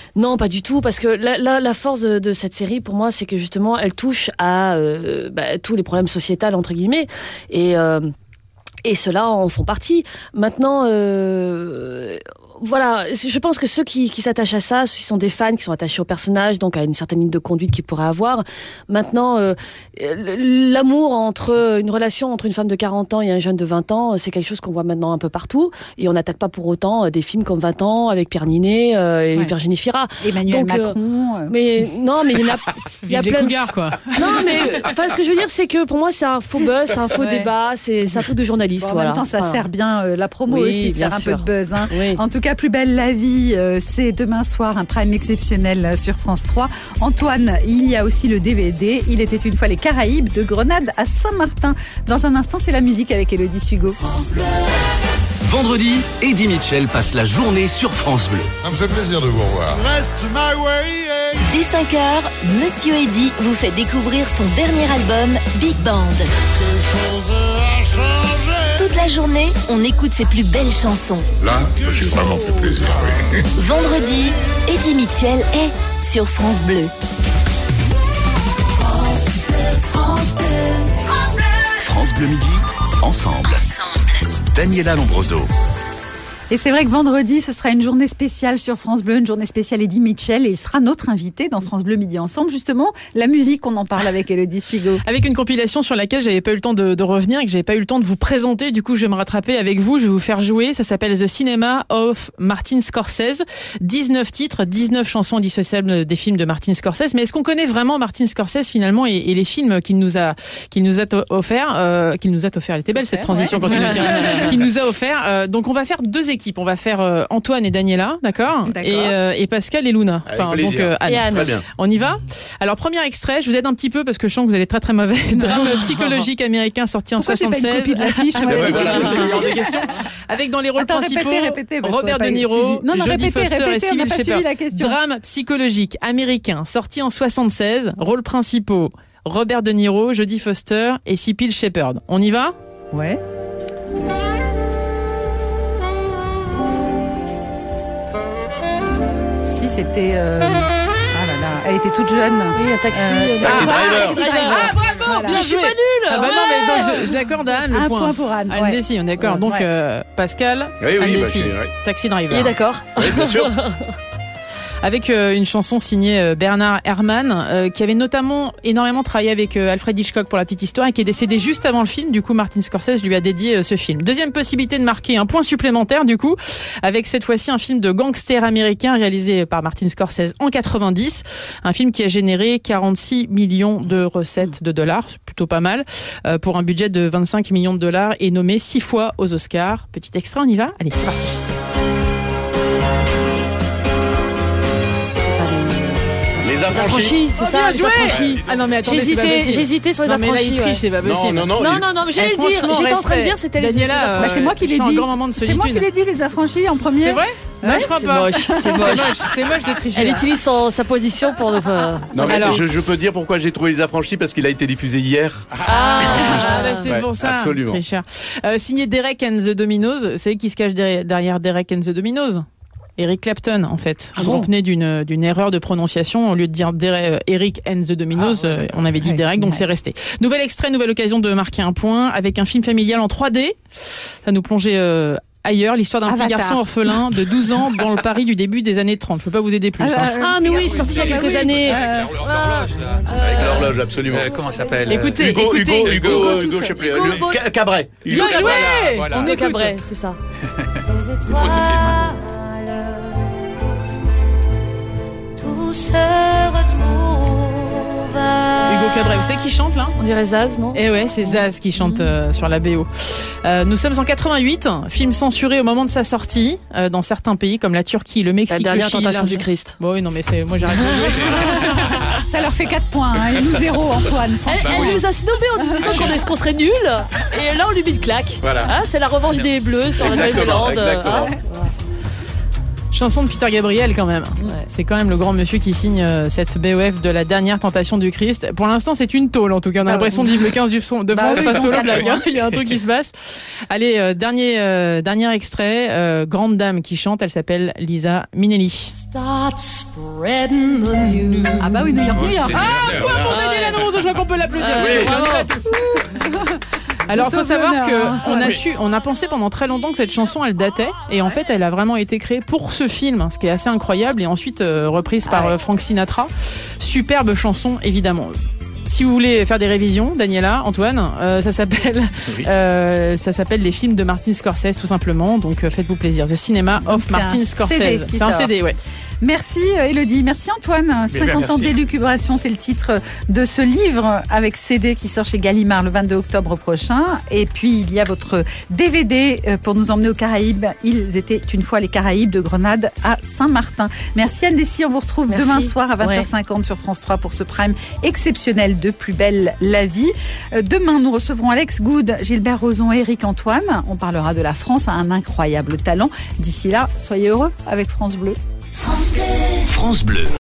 Speaker 22: Non, pas du tout, parce que la, la, la force de, de cette série, pour moi, c'est que justement, elle touche à euh, bah, tous les problèmes sociétaux, entre guillemets, et, euh, et ceux-là en font partie. Maintenant, euh, voilà, je pense que ceux qui, qui s'attachent à ça, ce sont des fans qui sont attachés au personnage, donc à une certaine ligne de conduite qu'ils pourraient avoir. Maintenant, euh, l'amour entre une relation entre une femme de quarante ans et un jeune de vingt ans, c'est quelque chose qu'on voit maintenant un peu partout, et on n'attaque pas pour autant des films comme vingt ans avec Pierre Ninet euh, et ouais. Virginie Fira.
Speaker 1: Emmanuel donc,
Speaker 22: Macron. Euh, mais non, mais il y en a, il y a plein
Speaker 23: de cougars, quoi.
Speaker 22: Non, mais enfin, ce que je veux dire, c'est que pour moi, c'est un faux buzz, c'est un faux ouais. débat, c'est, c'est un truc de journaliste.
Speaker 1: Bon,
Speaker 22: voilà.
Speaker 1: En même temps, ça
Speaker 22: enfin.
Speaker 1: sert bien euh, la promo
Speaker 22: oui,
Speaker 1: aussi de faire un
Speaker 22: sûr.
Speaker 1: peu de buzz. Hein.
Speaker 22: Oui.
Speaker 1: En tout cas, Plus belle la vie, euh, c'est demain soir, un prime exceptionnel sur France trois. Antoine, il y a aussi le D V D. Il était une fois les Caraïbes, de Grenade à Saint-Martin. Dans un instant, c'est la musique avec Élodie Sugo.
Speaker 18: Vendredi, Eddie Mitchell passe la journée sur France Bleu.
Speaker 10: Ça me fait plaisir de vous revoir.
Speaker 7: Rest my way.
Speaker 13: Dès cinq heures, Monsieur Eddie vous fait découvrir son dernier album, Big Band.
Speaker 7: Quelque chose a changé.
Speaker 13: Toute la journée, on écoute ses plus belles chansons.
Speaker 10: Là, je me suis vraiment fait plaisir, oui.
Speaker 13: Vendredi, Eddie Mitchell est sur France Bleu.
Speaker 8: France Bleu, France Bleu.
Speaker 12: France Bleu Midi, ensemble.
Speaker 13: Ensemble.
Speaker 12: Daniela Lombroso.
Speaker 1: Et c'est vrai que vendredi, ce sera une journée spéciale sur France Bleu, une journée spéciale Eddie Mitchell, et il sera notre invité dans France Bleu Midi Ensemble. Justement, la musique, on en parle avec Élodie Sugo.
Speaker 23: Avec une compilation sur laquelle j'avais pas eu le temps de, de revenir et que j'avais pas eu le temps de vous présenter. Du coup, je vais me rattraper avec vous. Je vais vous faire jouer. Ça s'appelle The Cinema of Martin Scorsese. dix-neuf titres, dix-neuf chansons indissociables des films de Martin Scorsese. Mais est-ce qu'on connaît vraiment Martin Scorsese finalement et, et les films qu'il nous a, qu'il nous a offerts, euh, qu'il nous a offert. Elle était belle cette transition ouais. quand tu me dis. Qu'il nous a offert. Euh, donc on va faire deux équipes. On va faire euh, Antoine et Daniela, d'accord, d'accord. Et, euh, et Pascal et Luna.
Speaker 5: Enfin, donc euh,
Speaker 23: Anne.
Speaker 5: Et Anne. Très bien.
Speaker 23: On y va. Alors premier extrait, je vous aide un petit peu parce que je sens que vous allez être très très mauvais. Drame psychologique américain sorti en
Speaker 1: Pourquoi
Speaker 23: soixante-seize.
Speaker 1: C'est pas une copie de l'affiche.
Speaker 23: Ah, ouais, voilà, de questions. Avec dans les rôles
Speaker 1: Attends,
Speaker 23: principaux
Speaker 1: répétez, répétez,
Speaker 23: Robert De Niro,
Speaker 1: non, non,
Speaker 23: Jodie
Speaker 1: répétez,
Speaker 23: Foster
Speaker 1: répétez,
Speaker 23: et Sybil Shepherd. Drame psychologique américain sorti en soixante-seize. Rôles principaux Robert De Niro, Jodie Foster et Sybil Shepherd. On y va?
Speaker 1: Ouais. C'était. Euh... Ah là là, elle était toute jeune.
Speaker 22: Oui, un taxi.
Speaker 5: Euh... Taxi
Speaker 22: ah,
Speaker 5: driver.
Speaker 22: Taxi driver.
Speaker 23: Ah bravo,
Speaker 22: voilà.
Speaker 23: bien
Speaker 22: Je suis pas nulle.
Speaker 23: Ah bah
Speaker 22: ouais.
Speaker 23: non, mais donc je, je l'accorde à Anne le
Speaker 1: un
Speaker 23: point.
Speaker 1: point pour Anne.
Speaker 23: Anne
Speaker 1: ouais.
Speaker 23: Dessy, on est d'accord. Donc
Speaker 1: ouais.
Speaker 23: euh, Pascal,
Speaker 5: oui, oui,
Speaker 23: Anne
Speaker 5: bah,
Speaker 23: Dessy,
Speaker 5: ouais.
Speaker 23: Taxi driver.
Speaker 22: Il est d'accord.
Speaker 5: Oui, bien sûr.
Speaker 23: Avec euh, une chanson signée euh, Bernard Herrmann, euh, qui avait notamment énormément travaillé avec euh, Alfred Hitchcock pour la petite histoire et qui est décédé juste avant le film. Du coup, Martin Scorsese lui a dédié euh, ce film. Deuxième possibilité de marquer un point supplémentaire, du coup, avec cette fois-ci un film de gangster américain réalisé par Martin Scorsese en quatre-vingt-dix. Un film qui a généré quarante-six millions de recettes de dollars, c'est plutôt pas mal, euh, pour un budget de vingt-cinq millions de dollars et nommé six fois aux Oscars. Petit extrait, on y va? Allez, c'est parti.
Speaker 5: Les affranchis.
Speaker 22: affranchis, c'est ça,
Speaker 23: bien
Speaker 22: les
Speaker 23: joué.
Speaker 22: affranchis.
Speaker 23: Ah non mais attendez,
Speaker 22: J'hésitais, j'hésitais sur les
Speaker 23: non, mais
Speaker 22: affranchis.
Speaker 23: là, il triche, c'est pas possible.
Speaker 5: Non, non,
Speaker 22: Non, non, non, mais j'allais le dire. J'étais en train de dire, c'était les
Speaker 23: Daniela,
Speaker 22: affranchis.
Speaker 1: Bah, c'est moi qui l'ai
Speaker 23: je suis
Speaker 1: dit.
Speaker 23: en grand moment de
Speaker 1: C'est moi
Speaker 23: solitude.
Speaker 1: qui l'ai dit, les affranchis en premier.
Speaker 23: C'est vrai? Non, je crois
Speaker 22: C'est
Speaker 23: pas.
Speaker 22: moche, c'est moche.
Speaker 23: C'est moche de tricher.
Speaker 22: Elle
Speaker 23: là.
Speaker 22: utilise son- sa position pour ne pas.
Speaker 5: Non, mais
Speaker 23: Alors.
Speaker 5: je, je peux dire pourquoi j'ai trouvé Les Affranchis, parce qu'il a été diffusé hier.
Speaker 23: Ah, bah, c'est
Speaker 5: Ouais,
Speaker 23: pour ça.
Speaker 5: absolument.
Speaker 23: Tricheur. Euh, signé Derek and the Dominos. C'est qui se cache derrière, derrière Derek and the Dominos? Eric Clapton, en fait.
Speaker 22: Ah
Speaker 23: Donc,
Speaker 22: bon
Speaker 23: né d'une, d'une erreur de prononciation. Au lieu de dire Derek, euh, Eric and the Dominos,
Speaker 1: Ah, ouais,
Speaker 23: euh, on avait dit
Speaker 1: ouais,
Speaker 23: Derek, donc
Speaker 1: ouais.
Speaker 23: c'est resté. Nouvel extrait, nouvelle occasion de marquer un point avec un film familial en trois D. Ça nous plongeait euh, ailleurs. L'histoire d'un petit
Speaker 1: Avatar.
Speaker 23: garçon orphelin de douze ans dans le Paris du début des années trente. Je peux pas vous aider plus.
Speaker 1: Ah,
Speaker 23: hein.
Speaker 1: euh,
Speaker 22: Ah, mais oui, c'est sorti il y a quelques années.
Speaker 1: Euh,
Speaker 5: C'est l'horloge, absolument.
Speaker 3: Euh, comment ça s'appelle?
Speaker 23: Écoutez,
Speaker 5: Hugo,
Speaker 23: écoutez.
Speaker 5: Hugo, Hugo,
Speaker 23: Hugo,
Speaker 5: Hugo,
Speaker 23: tout
Speaker 5: je sais plus.
Speaker 23: Hugo,
Speaker 5: Hugo,
Speaker 23: bon-
Speaker 5: Ca- Cabret.
Speaker 23: Bien
Speaker 5: Hugo
Speaker 23: joué.
Speaker 5: Cabret.
Speaker 3: Voilà.
Speaker 22: On
Speaker 23: On
Speaker 22: est
Speaker 23: écoute.
Speaker 22: Cabret, c'est ça.
Speaker 3: C'est beau ce film.
Speaker 8: Tout se retrouve.
Speaker 23: Hugo Cabret, vous savez qui chante là?
Speaker 22: On dirait Zaz, non?
Speaker 23: Eh ouais, c'est Zaz qui chante euh, sur la B O. Euh, nous sommes en quatre-vingt-huit, film censuré au moment de sa sortie euh, dans certains pays comme la Turquie, le Mexique,
Speaker 22: La dernière
Speaker 23: le Chili,
Speaker 22: tentation du
Speaker 23: l'Argentine.
Speaker 22: Christ.
Speaker 23: Bon oui, non mais c'est moi j'arrête de jouer.
Speaker 1: Ça leur fait quatre points, hein, et nous zéro, Antoine.
Speaker 22: Elle,
Speaker 1: Franchement.
Speaker 22: elle nous a snobé en disant qu'on est- qu'on serait nuls. Et là, on lui met une claque.
Speaker 5: Voilà.
Speaker 22: Ah, c'est la revanche des Bleus sur la
Speaker 5: Exactement,
Speaker 22: Nouvelle-Zélande.
Speaker 5: exactement.
Speaker 22: Ah.
Speaker 23: Chanson de Peter Gabriel quand même.
Speaker 22: Ouais.
Speaker 23: C'est quand même le grand monsieur qui signe euh, cette B O F de la dernière tentation du Christ. Pour l'instant, c'est une tôle en tout cas. On a
Speaker 1: Bah
Speaker 23: l'impression
Speaker 1: oui.
Speaker 23: de vivre le quinze du son- de
Speaker 1: Bah
Speaker 23: France
Speaker 1: oui,
Speaker 23: face
Speaker 1: ils
Speaker 23: au
Speaker 1: ont
Speaker 23: Black.
Speaker 1: quatre
Speaker 23: Hein. Il y a un truc qui se passe. Allez, euh, dernier, euh, dernier extrait. euh, grande dame qui chante. Elle s'appelle Lisa Minnelli. Ah bah oui, New York, New York. Ah, un point pour Daniel Anne-Rose, je vois qu'on peut l'applaudir.
Speaker 5: Oui,
Speaker 23: bravo à tous. Alors, il faut savoir qu'on
Speaker 1: Ouais.
Speaker 23: a su, on a pensé pendant très longtemps que cette chanson, elle datait, et en fait, elle a vraiment été créée pour ce film, ce qui est assez incroyable, et ensuite euh, reprise par euh, Frank Sinatra. Superbe chanson, évidemment. Si vous voulez faire des révisions, Daniela, Antoine, euh, ça s'appelle,
Speaker 3: Oui.
Speaker 23: euh, ça s'appelle les films de Martin Scorsese, tout simplement. Donc, euh, faites-vous plaisir. The Cinema of
Speaker 1: C'est
Speaker 23: Martin
Speaker 1: un
Speaker 23: Scorsese.
Speaker 1: C D qui
Speaker 23: C'est un
Speaker 1: sort.
Speaker 23: C D, ouais.
Speaker 1: Merci euh, Élodie, merci Antoine. cinquante ans
Speaker 3: merci.
Speaker 1: d'élucubration, c'est le titre de ce livre avec C D qui sort chez Gallimard le vingt-deux octobre prochain. Et puis il y a votre D V D euh, pour nous emmener aux Caraïbes. Ils étaient une fois les Caraïbes, de Grenade à Saint-Martin. Merci Anne Dessy, on vous retrouve
Speaker 22: Merci.
Speaker 1: demain soir à vingt heures
Speaker 22: Ouais.
Speaker 1: cinquante sur France trois pour ce prime exceptionnel de Plus belle la vie. Euh, Demain, nous recevrons Alex Good, Gilbert Rozon et Eric Antoine. On parlera de la France à un incroyable talent. D'ici là, soyez heureux avec France Bleu.
Speaker 12: France Bleu.